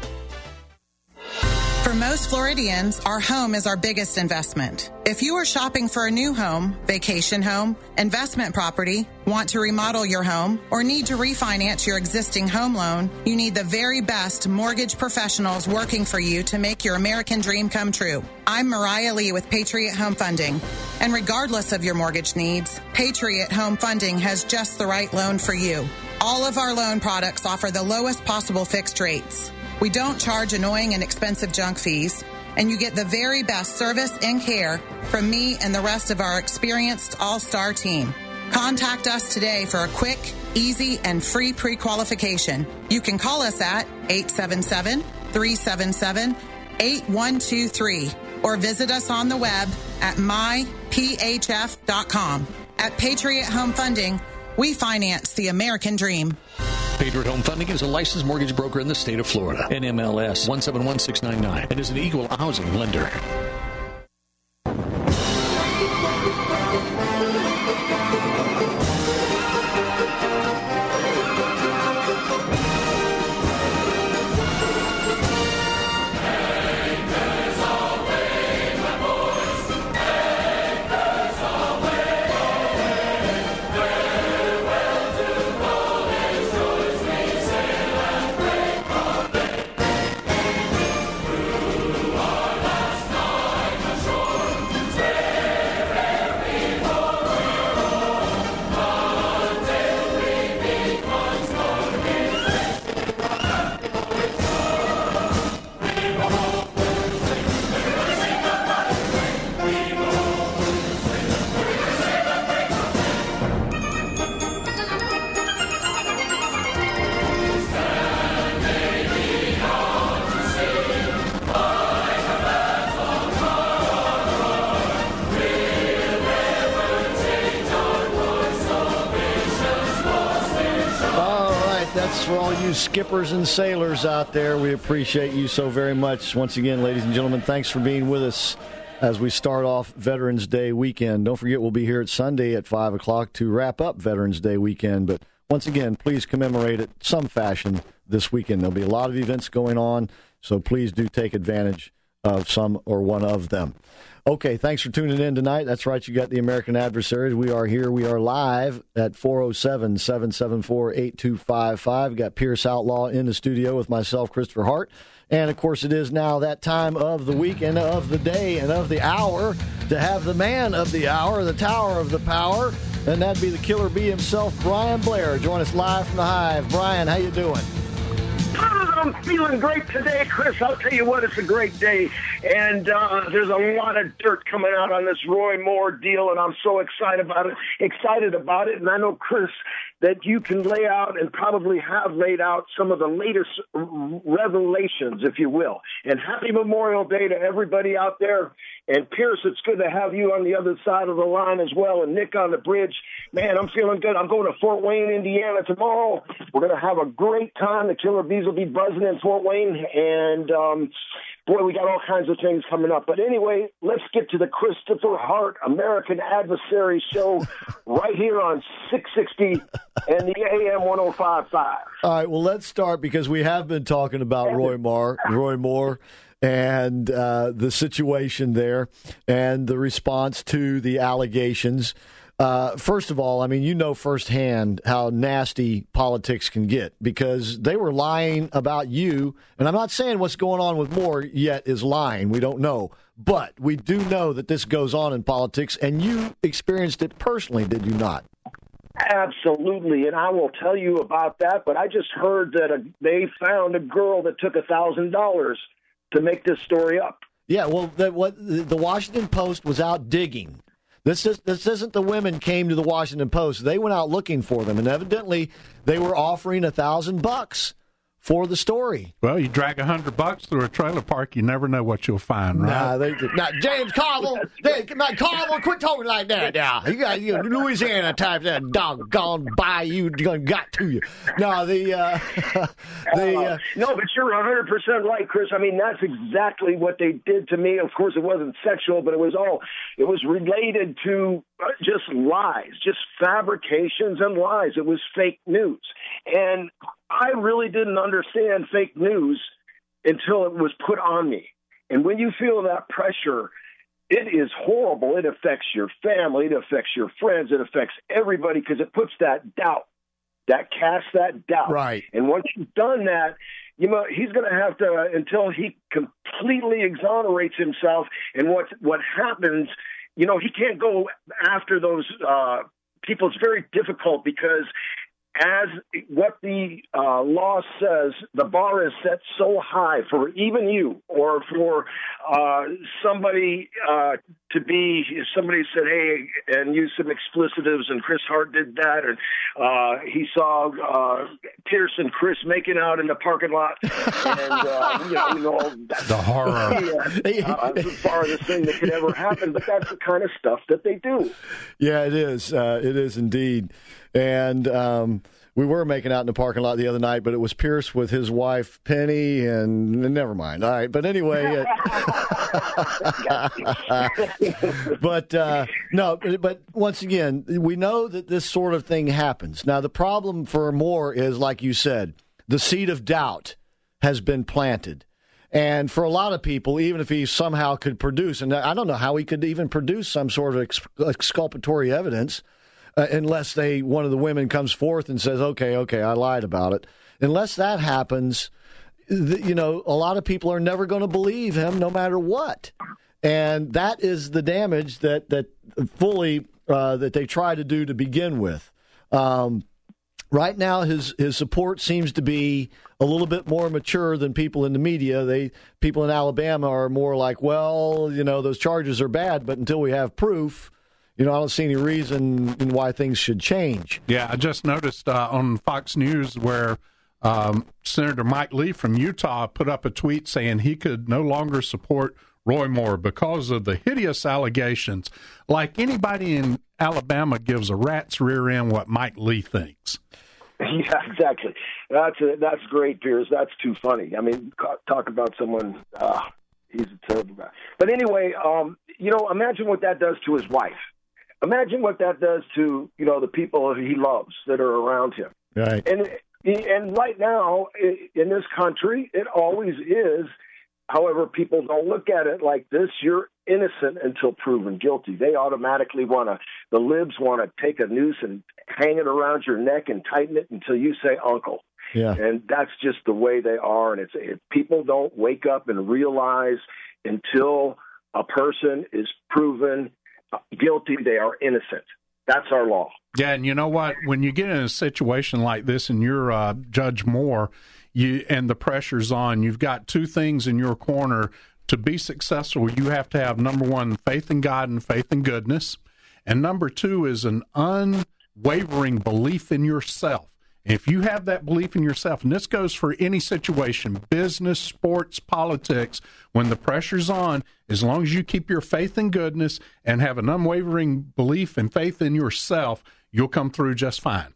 For most Floridians, our home is our biggest investment. If you are shopping for a new home, vacation home, investment property, want to remodel your home, or need to refinance your existing home loan, you need the very best mortgage professionals working for you to make your American dream come true. I'm Mariah Lee with Patriot Home Funding. And regardless of your mortgage needs, Patriot Home Funding has just the right loan for you. All of our loan products offer the lowest possible fixed rates. We don't charge annoying and expensive junk fees, and you get the very best service and care from me and the rest of our experienced all-star team. Contact us today for a quick, easy, and free pre-qualification. You can call us at eight seven seven, three seven seven, eight one two three or visit us on the web at my p h f dot com. At Patriot Home Funding, we finance the American dream. Patriot Home Funding is a licensed mortgage broker in the state of Florida. N M L S one seven one six nine nine and is an equal housing lender. For all you skippers and sailors out there, we appreciate you so very much. Once again, ladies and gentlemen, thanks for being with us as we start off Veterans Day weekend. Don't forget, we'll be here at Sunday at five o'clock to wrap up Veterans Day weekend. But once again, please commemorate it some fashion this weekend. There'll be a lot of events going on, so please do take advantage of some or one of them. Okay, thanks for tuning in tonight. That's right, you got the American Adversaries. We are here. We are live at four oh seven, seven seven four, eight two five five. Got Pierce Outlaw in the studio with myself, Christopher Hart. And, of course, it is now that time of the week and of the day and of the hour to have the man of the hour, the tower of the power, and that'd be the Killer Bee himself, Brian Blair. Join us live from the Hive. Brian, how you doing? I'm feeling great today, Chris. I'll tell you what, it's a great day. And uh, there's a lot of dirt coming out on this Roy Moore deal, and I'm so excited about it. Excited about it. And I know, Chris, that you can lay out and probably have laid out some of the latest revelations, if you will. And happy Memorial Day to everybody out there. And Pierce, it's good to have you on the other side of the line as well. And Nick on the bridge. Man, I'm feeling good. I'm going to Fort Wayne, Indiana tomorrow. We're going to have a great time. The Killer Bees will be buzzing in Fort Wayne. And, um, boy, we got all kinds of things coming up. But anyway, let's get to the Christopher Hart American Adversary Show right here on six sixty and the A M one oh five point five. All right, well, let's start because we have been talking about Roy Moore, Roy Moore and uh, the situation there and the response to the allegations. Uh, first of all, I mean, you know firsthand how nasty politics can get because they were lying about you. And I'm not saying what's going on with Moore yet is lying. We don't know. But we do know that this goes on in politics, and you experienced it personally, did you not? Absolutely, and I will tell you about that. But I just heard that a, they found a girl that took one thousand dollars to make this story up. Yeah, well, the, what the Washington Post was out digging. This is this isn't the women came to the Washington Post. They went out looking for them, and evidently they were offering a thousand bucks for the story. Well, you drag a hundred bucks through a trailer park, you never know what you'll find, right? Nah, they now James Carville, James, Carville, quit talking like that. Now you got you know, Louisiana type that doggone bayou got to you. No, the uh, the uh, uh, no, but you're one hundred percent right, Chris. I mean, that's exactly what they did to me. Of course, it wasn't sexual, but it was all it was related to just lies, just fabrications and lies. It was fake news, and I really didn't understand fake news until it was put on me. And when you feel that pressure, it is horrible. It affects your family. It affects your friends. It affects everybody because it puts that doubt, that casts that doubt. Right. And once you've done that, you know, he's going to have to, until he completely exonerates himself. And what, what happens, you know, he can't go after those uh, people. It's very difficult because as what the uh, law says, the bar is set so high for even you or for uh, somebody uh, to be, if somebody said, hey, and used some explicitives, and Chris Hart did that, and uh, he saw uh, Pierce and Chris making out in the parking lot, and, uh, you know, you know that's the horror. Yeah, uh, the farthest thing that could ever happen, but that's the kind of stuff that they do. Yeah, it is. Uh, it is indeed. And um, we were making out in the parking lot the other night, but it was Pierce with his wife, Penny, and never mind. All right. But anyway. Uh, but uh, no, but once again, we know that this sort of thing happens. Now, the problem for Moore is, like you said, the seed of doubt has been planted. And for a lot of people, even if he somehow could produce, and I don't know how he could even produce some sort of exp- exculpatory evidence, Uh, unless they one of the women comes forth and says, okay, okay, I lied about it. Unless that happens, th- you know, a lot of people are never going to believe him no matter what. And that is the damage that, that fully uh, that they try to do to begin with. Um, right now, his, his support seems to be a little bit more mature than people in the media. They people in Alabama are more like, well, you know, those charges are bad, but until we have proof, you know, I don't see any reason why things should change. Yeah, I just noticed uh, on Fox News where um, Senator Mike Lee from Utah put up a tweet saying he could no longer support Roy Moore because of the hideous allegations. Like anybody in Alabama gives a rat's rear end what Mike Lee thinks. Yeah, exactly. That's a, that's great, Piers. That's too funny. I mean, talk about someone. Uh, he's a terrible guy. But anyway, um, you know, imagine what that does to his wife. Imagine what that does to, you know, the people he loves that are around him. Right. And and right now in this country, it always is. However, people don't look at it like this. You're innocent until proven guilty. They automatically want to, the libs want to take a noose and hang it around your neck and tighten it until you say uncle. Yeah. And that's just the way they are. And it's if people don't wake up and realize until a person is proven guilty, they are innocent. That's our law. Yeah, and you know what? When you get in a situation like this and you're uh, Judge Moore, you and the pressure's on. You've got two things in your corner. To be successful, you have to have, number one, faith in God and faith in goodness. And number two is an unwavering belief in yourself. If you have that belief in yourself, and this goes for any situation, business, sports, politics, when the pressure's on, as long as you keep your faith in goodness and have an unwavering belief and faith in yourself, you'll come through just fine.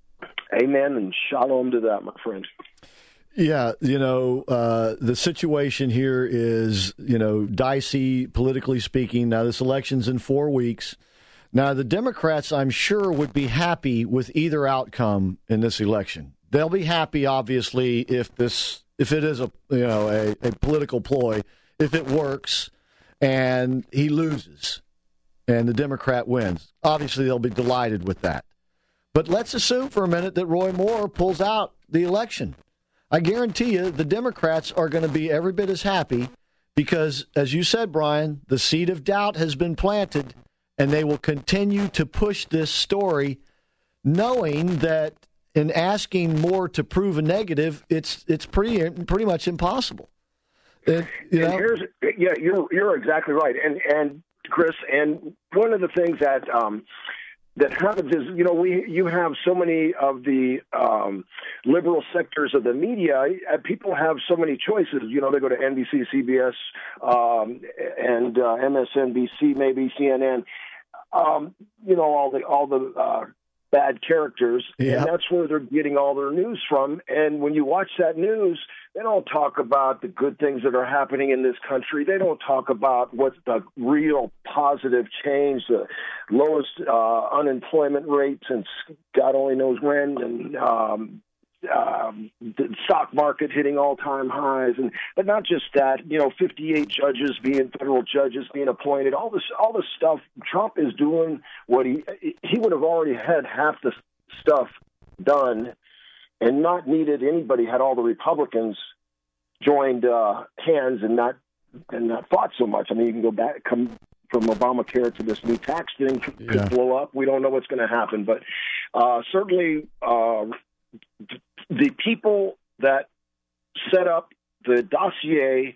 Amen, and shalom to that, my friend. Yeah, you know, uh, the situation here is, you know, dicey, politically speaking. Now, this election's in four weeks. Now, the Democrats, I'm sure, would be happy with either outcome in this election. They'll be happy, obviously, if this, if it is a, you know, a, a political ploy, if it works and he loses and the Democrat wins. Obviously, they'll be delighted with that. But let's assume for a minute that Roy Moore pulls out the election. I guarantee you the Democrats are going to be every bit as happy because, as you said, Brian, the seed of doubt has been planted, and they will continue to push this story knowing that in asking Moore to prove a negative, it's it's pretty pretty much impossible. It, you and know? here's, yeah, you're you're exactly right. And, and Chris, and one of the things that um, – that happens is, you know, we you have so many of the um, liberal sectors of the media. Uh, people have so many choices. You know, they go to N B C, C B S, um, and uh, M S N B C, maybe C N N. Um, you know, all the all the uh, bad characters, yeah. and that's where they're getting all their news from. And when you watch that news, they don't talk about the good things that are happening in this country. They don't talk about what's the real positive change, the lowest uh, unemployment rate since God only knows when, and um, um, the stock market hitting all-time highs. And but not just that, you know, fifty-eight judges being federal judges being appointed. All this, all this stuff. Trump is doing what he he would have already had half the stuff done and not needed anybody had all the Republicans joined uh, hands and not and not fought so much. I mean, you can go back, come from Obamacare to this new tax thing could Yeah. blow up. We don't know what's going to happen, but uh, certainly uh, the people that set up the dossier,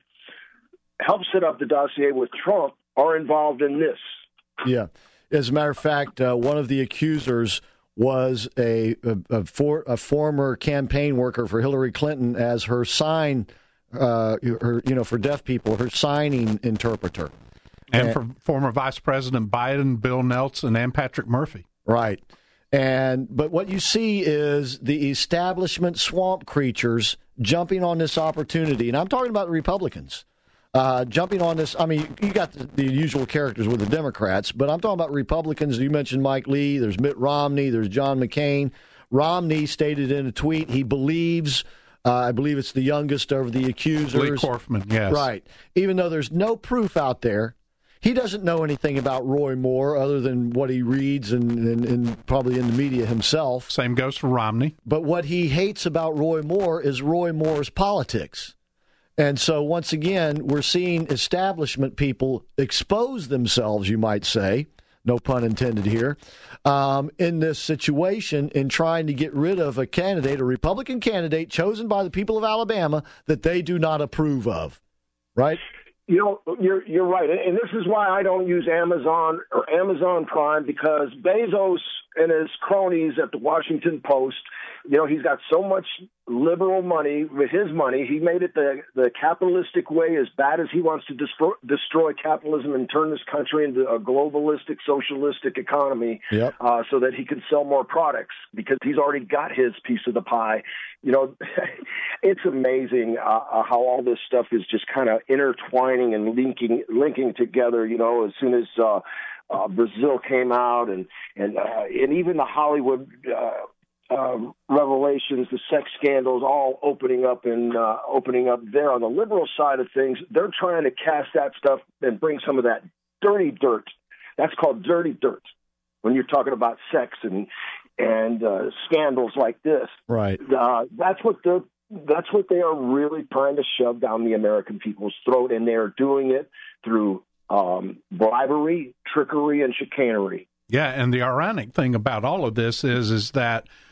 helped set up the dossier with Trump, are involved in this. Yeah. As a matter of fact, uh, one of the accusers was a a, a, for, a former campaign worker for Hillary Clinton as her sign, uh, her you know, for deaf people, her signing interpreter. And, and for former Vice President Biden, Bill Nelson, and Patrick Murphy. Right. And but what you see is the establishment swamp creatures jumping on this opportunity, and I'm talking about the Republicans. Uh, jumping on this, I mean, you got the, the usual characters with the Democrats, but I'm talking about Republicans. You mentioned Mike Lee. There's Mitt Romney. There's John McCain. Romney stated in a tweet he believes, uh, I believe it's the youngest of the accusers. Lee Corfman, yes. Right. Even though there's no proof out there, he doesn't know anything about Roy Moore other than what he reads and, and, and probably in the media himself. Same goes for Romney. But what he hates about Roy Moore is Roy Moore's politics. And so, once again, we're seeing establishment people expose themselves, you might say, no pun intended here, um, in this situation in trying to get rid of a candidate, a Republican candidate chosen by the people of Alabama that they do not approve of, right? You know, you're you're right, and this is why I don't use Amazon or Amazon Prime, because Bezos and his cronies at the Washington Post, you know, he's got so much liberal money with his money. He made it the, the capitalistic way, as bad as he wants to destroy, destroy capitalism and turn this country into a globalistic, socialistic economy, yep. uh, so that he can sell more products because he's already got his piece of the pie. You know, it's amazing uh, how all this stuff is just kind of intertwining and linking linking together. You know, as soon as uh, uh, Brazil came out, and and uh, and even the Hollywood uh, uh, revelations, the sex scandals, all opening up and uh, opening up there on the liberal side of things. They're trying to cast that stuff and bring some of that dirty dirt. That's called dirty dirt when you're talking about sex and. and uh, scandals like this. Right. Uh, that's what they're, that's what they are really trying to shove down the American people's throat, and they're doing it through um, bribery, trickery, and chicanery. Yeah, and the ironic thing about all of this is, is that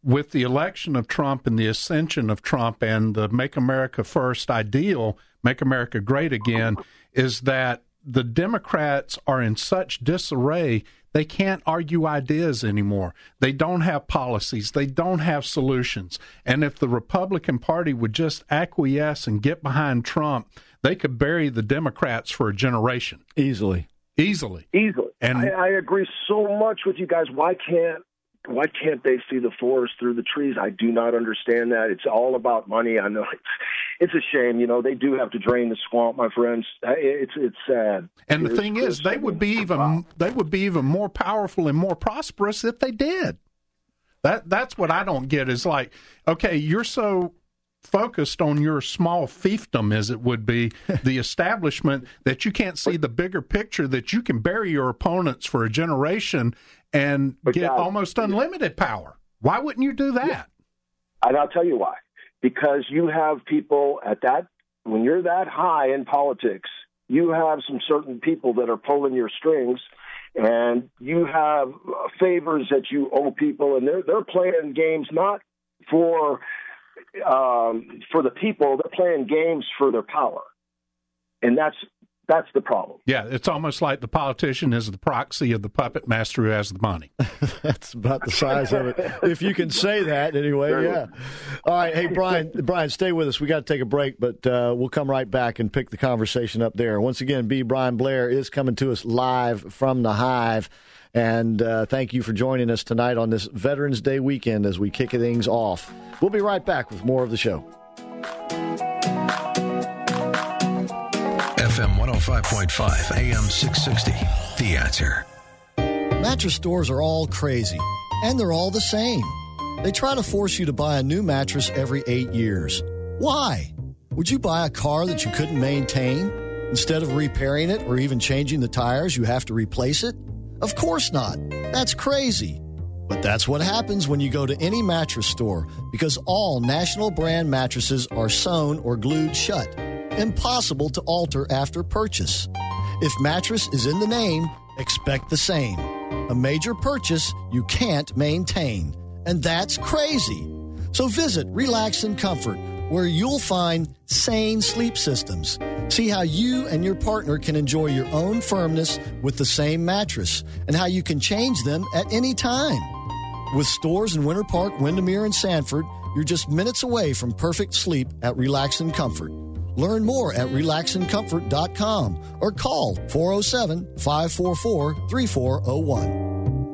with the election of Trump and the ascension of Trump and the Make America First ideal, Make America Great Again, is that the Democrats are in such disarray, they can't argue ideas anymore. They don't have policies. They don't have solutions. And if the Republican Party would just acquiesce and get behind Trump, they could bury the Democrats for a generation. Easily. Easily. Easily. And I, I agree so much with you guys. Why can't why can't they see the forest through the trees? I do not understand that. It's all about money. I know it's it's a shame. You know, they do have to drain the swamp, my friends. It's it's sad. And the It's thing is, they would be even wow. they would be even more powerful and more prosperous if they did. That that's what I don't get is like, okay, you're so focused on your small fiefdom, as it would be, the establishment, that you can't see the bigger picture, that you can bury your opponents for a generation and But get guys, almost unlimited power. Why wouldn't you do that? Yeah. And I'll tell you why. Because you have people at that, when you're that high in politics, you have some certain people that are pulling your strings, and you have favors that you owe people, and they're they're playing games not for um, for the people, they're playing games for their power, and that's that's the problem. Yeah, it's almost like the politician is the proxy of the puppet master who has the money. That's about the size of it. If you can say that, anyway, yeah. All right, hey, Brian, Brian, stay with us. We got to take a break, but uh, we'll come right back and pick the conversation up there. Once again, B. Brian Blair is coming to us live from the Hive, and uh, thank you for joining us tonight on this Veterans Day weekend as we kick things off. We'll be right back with more of the show. F M one oh five point five, A M six sixty, The Answer. Mattress stores are all crazy, and they're all the same. They try to force you to buy a new mattress every eight years. Why? Would you buy a car that you couldn't maintain? Instead of repairing it or even changing the tires, you have to replace it? Of course not. That's crazy. But that's what happens when you go to any mattress store, because all national brand mattresses are sewn or glued shut. Impossible to alter after purchase. If mattress is in the name, expect the same. A major purchase you can't maintain. And that's crazy. So visit Relax and Comfort, where you'll find sane sleep systems. See how you and your partner can enjoy your own firmness with the same mattress, and how you can change them at any time. With stores in Winter Park, Windermere, and Sanford, you're just minutes away from perfect sleep at Relax and Comfort. Learn more at relax and comfort dot com or call four oh seven, five four four, three four oh one.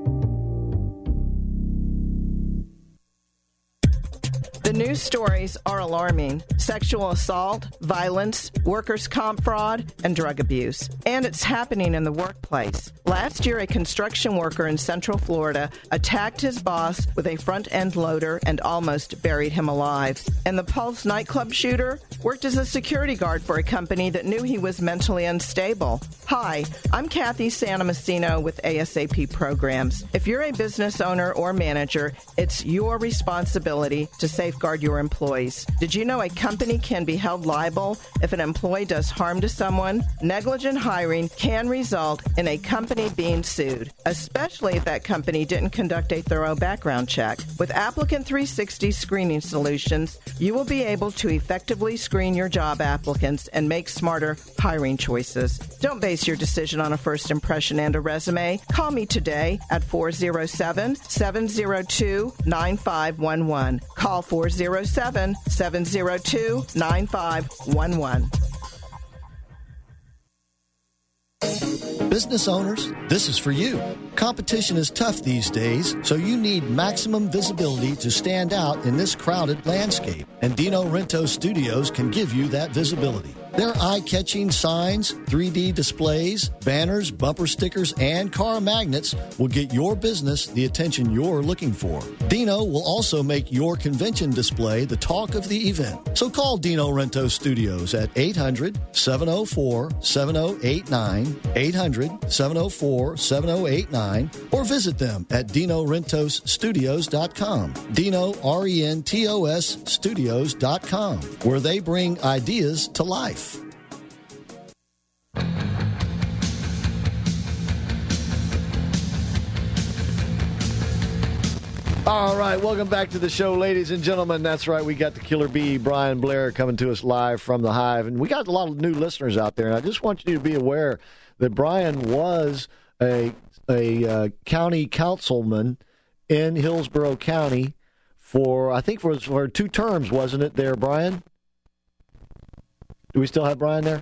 The news stories are alarming. Sexual assault, violence, workers' comp fraud, and drug abuse. And it's happening in the workplace. Last year, a construction worker in Central Florida attacked his boss with a front-end loader and almost buried him alive. And the Pulse nightclub shooter worked as a security guard for a company that knew he was mentally unstable. Hi, I'm Kathy Santomassino with A S A P Programs. If you're a business owner or manager, it's your responsibility to safeguard your employees. Did you know a company can be held liable if an employee does harm to someone? Negligent hiring can result in a company being sued, especially if that company didn't conduct a thorough background check. With Applicant three sixty Screening Solutions, you will be able to effectively screen your job applicants and make smarter hiring choices. Don't base your decision on a first impression and a resume. Call me today at four oh seven, seven oh two, nine five one one. Call four oh seven, seven oh two, nine five one one. Business owners, this is for you. Competition is tough these days, so you need maximum visibility to stand out in this crowded landscape. And Dino Rento Studios can give you that visibility. Their eye-catching signs, three D displays, banners, bumper stickers, and car magnets will get your business the attention you're looking for. Dino will also make your convention display the talk of the event. So call Dino Rento Studios at eight hundred, seven oh four, seven oh eight nine, eight hundred, seven oh four, seven oh eight nine, or visit them at dino rentos studios dot com. Dino, R E N T O S, studios dot com, where they bring ideas to life. All right, welcome back to the show, ladies and gentlemen. That's right, we got the Killer Bee, Brian Blair, coming to us live from the Hive. And we got a lot of new listeners out there, and I just want you to be aware that Brian was a, a uh, county councilman in Hillsborough County for, I think, for, for two terms, wasn't it there, Brian? Do we still have Brian there?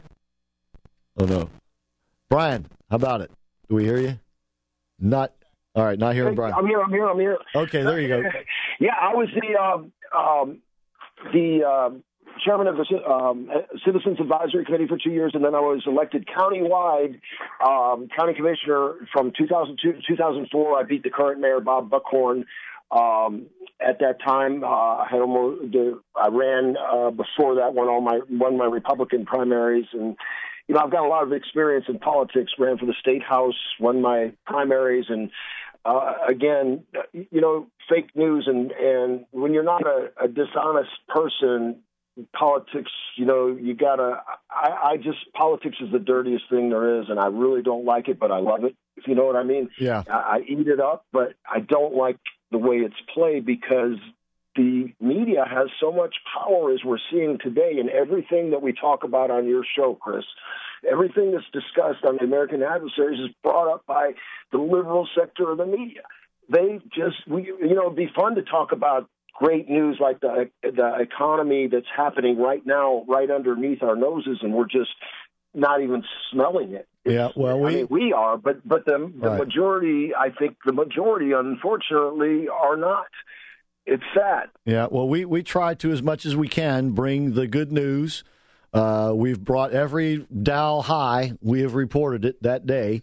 Oh, no. Brian, how about it? Do we hear you? Not. All right, not hearing Brian. I'm here, I'm here, I'm here. Okay, there you go. Yeah, I was the um, um, the um, chairman of the um, Citizens Advisory Committee for two years, and then I was elected countywide um, county commissioner from two thousand two to two thousand four. I beat the current mayor, Bob Buckhorn. Um, at that time, uh, I had almost, the, I ran uh, before that, won all my won my Republican primaries, and you know I've got a lot of experience in politics. Ran for the state house, won my primaries, and Uh, again, you know, fake news and, and when you're not a, a dishonest person, politics, you know, you gotta, I, I just, politics is the dirtiest thing there is, and I really don't like it, but I love it, if you know what I mean. Yeah. I, I eat it up, but I don't like the way it's played because the media has so much power as we're seeing today, and everything that we talk about on your show, Chris, everything that's discussed on the American Adversaries is brought up by the liberal sector of the media. They just, we, you know, it'd be fun to talk about great news like the the economy that's happening right now, right underneath our noses, and we're just not even smelling it. Yeah, well, we I mean, we are, but but the, the Right. majority, I think the majority, unfortunately, are not. It's sad. Yeah, well, we, we try to, as much as we can, bring the good news. Uh, we've brought every Dow high. We have reported it that day.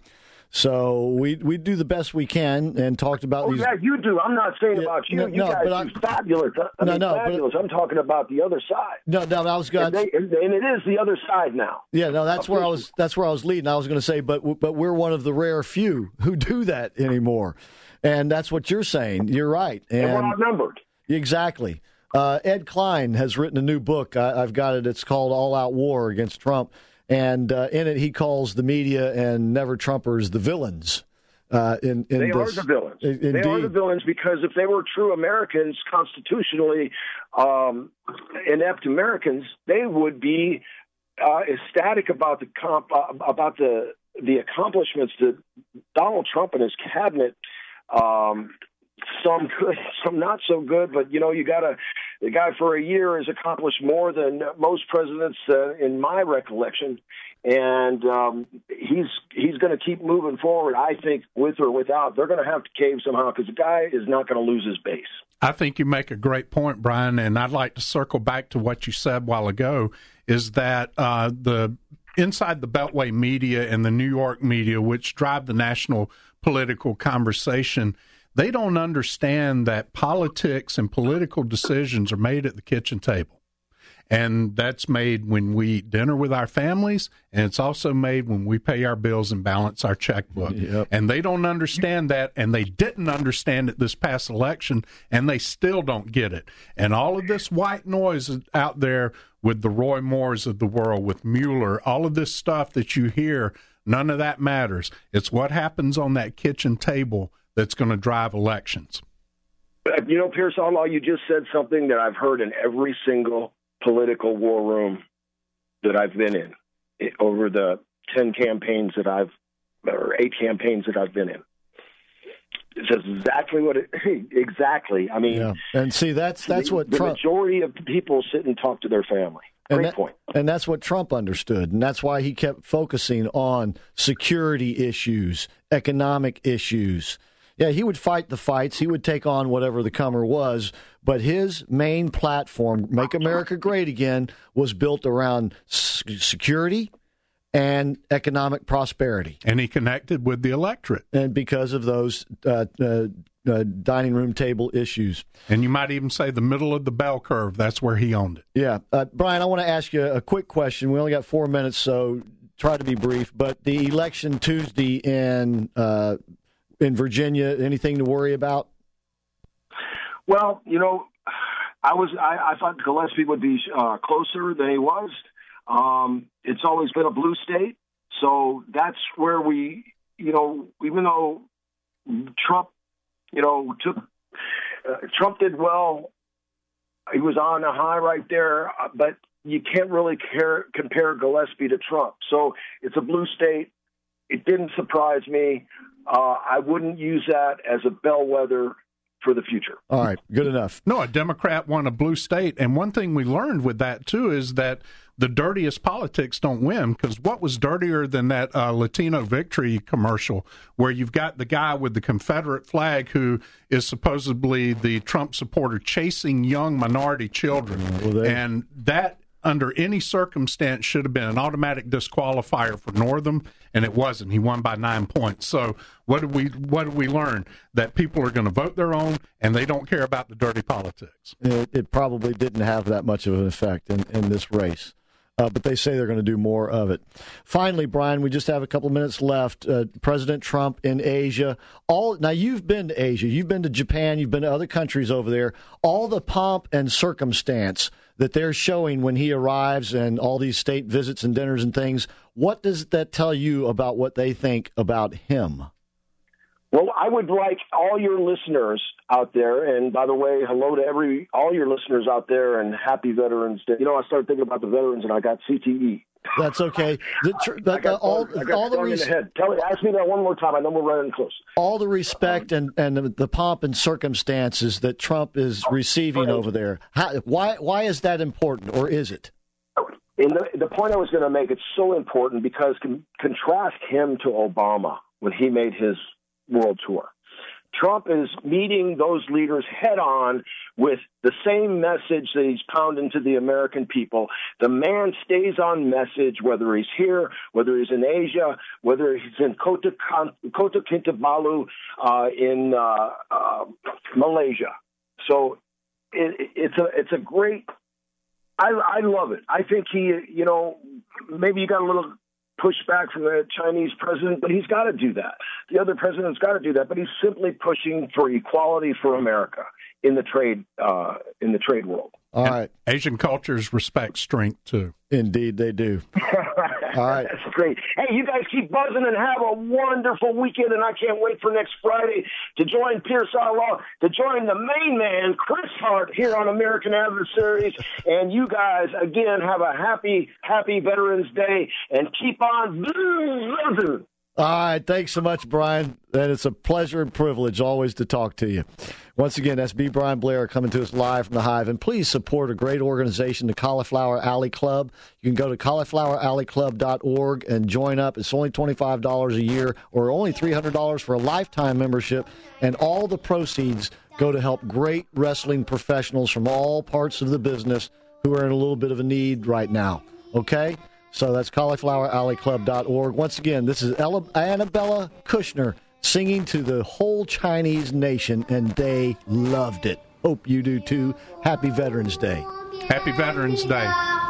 So we we do the best we can and talked about Oh, these. yeah, you do. I'm not saying Yeah, about you. no, you no, guys but do fabulous. I No, mean, no, but- fabulous. I'm talking about the other side. No, no, I was going. And, they, and, and it is the other side now. Yeah, no, that's where I was. That's where I was leading. I was going to say, but but we're one of the rare few who do that anymore, and that's what you're saying. You're right, and, And we're outnumbered. Exactly. Uh, Ed Klein has written a new book. I, I've got it. It's called All Out War Against Trump, and uh, in it he calls the media and Never Trumpers the villains. Uh, in, in They this. are the villains. In, They are the villains because if they were true Americans, constitutionally um, inept Americans, they would be uh, ecstatic about the comp, uh, about the the accomplishments that Donald Trump and his cabinet. Um, some good, some not so good, but you know, you got to. The guy for a year has accomplished more than most presidents uh, in my recollection, and um, he's he's going to keep moving forward. I think, with or without, they're going to have to cave somehow because the guy is not going to lose his base. I think you make a great point, Brian, and I'd like to circle back to what you said a while ago, is that uh, the inside the Beltway media and the New York media, which drive the national political conversation, they don't understand that politics and political decisions are made at the kitchen table. And that's made when we eat dinner with our families, and it's also made when we pay our bills and balance our checkbook. Yep. And they don't understand that, and they didn't understand it this past election, and they still don't get it. And all of this white noise is out there with the Roy Moores of the world, with Mueller, all of this stuff that you hear, none of that matters. It's what happens on that kitchen table that's going to drive elections. You know, Pierce Outlaw, you just said something that I've heard in every single political war room that I've been in it, over the ten campaigns that I've, or eight campaigns that I've been in. It's exactly what it, exactly. I mean, Yeah. And see, that's that's the, what the Trump. majority of people sit and talk to their family. And Great that- point. And that's what Trump understood. And that's why he kept focusing on security issues, economic issues. Yeah, he would fight the fights. He would take on whatever the comer was. But his main platform, Make America Great Again, was built around s- security and economic prosperity. And he connected with the electorate. And because of those uh, uh, uh, dining room table issues. And you might even say the middle of the bell curve, that's where he owned it. Yeah. Uh, Brian, I want to ask you a quick question. We only got four minutes, so try to be brief. But the election Tuesday in uh, in Virginia, anything to worry about? Well, you know, I was I, I thought Gillespie would be uh, closer than he was. Um, it's always been a blue state, so that's where we, you know, even though Trump, you know, took uh, Trump did well. He was on a high right there, uh, but you can't really care, compare Gillespie to Trump. So it's a blue state. It didn't surprise me. Uh, I wouldn't use that as a bellwether for the future. All right, good enough. No, a Democrat won a blue state. And one thing we learned with that, too, is that the dirtiest politics don't win, because what was dirtier than that uh, Latino victory commercial where you've got the guy with the Confederate flag who is supposedly the Trump supporter chasing young minority children. Well, they... And that, under any circumstance, should have been an automatic disqualifier for Northam, and it wasn't. He won by nine points. So what did we what did we learn? That people are going to vote their own, and they don't care about the dirty politics. It, it probably didn't have that much of an effect in, in this race. Uh, but they say they're going to do more of it. Finally, Brian, we just have a couple minutes left. Uh, President Trump in Asia. All now, you've been to Asia. You've been to Japan. You've been to other countries over there. All the pomp and circumstance that they're showing when he arrives and all these state visits and dinners and things, what does that tell you about what they think about him? Well, I would like all your listeners out there, and by the way, hello to every all your listeners out there, and happy Veterans Day. You know, I started thinking about the veterans, and I got C T E. That's okay. The, tr- the, I got, all, I got all the res- in the head. Tell me, ask me that one more time. I know we're running close. All the respect and, and the, the pomp and circumstances that Trump is receiving over there. How, why why is that important, or is it? In the, the point I was going to make, it's so important because con- contrast him to Obama when he made his world tour. Trump is meeting those leaders head on with the same message that he's pounding to the American people. The man stays on message, whether he's here, whether he's in Asia, whether he's in Kota, Kota Kinabalu uh, in uh, uh, Malaysia. So it, it's a it's a great. I, I love it. I think he, you know, maybe you got a little pushback from the Chinese president, but he's got to do that. The other president's got to do that, but he's simply pushing for equality for America in the trade uh, in the trade world. All right. Asian cultures respect strength, too. Indeed, they do. All right. That's great. Hey, you guys keep buzzing and have a wonderful weekend, and I can't wait for next Friday to join Pierce Outlaw, to join the main man, Chris Hart, here on American Adversaries. And you guys, again, have a happy, happy Veterans Day, and keep on. All right. Thanks so much, Brian. And it's a pleasure and privilege always to talk to you. Once again, that's B. Brian Blair coming to us live from the Hive. And please support a great organization, the Cauliflower Alley Club. You can go to cauliflower alley club dot org and join up. It's only twenty-five dollars a year, or only three hundred dollars for a lifetime membership. And all the proceeds go to help great wrestling professionals from all parts of the business who are in a little bit of a need right now. Okay? So that's cauliflower alley club dot org. Once again, this is Ella, Annabella Kushner singing to the whole Chinese nation, and they loved it. Hope you do too. Happy Veterans Day. Happy Veterans Day.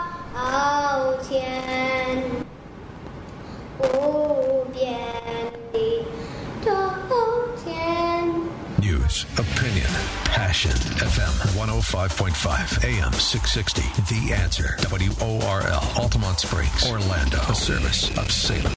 News, opinion, passion. F M one oh five point five, A M six sixty. The Answer. W O R L. Altamont Springs, Orlando. A service of Salem.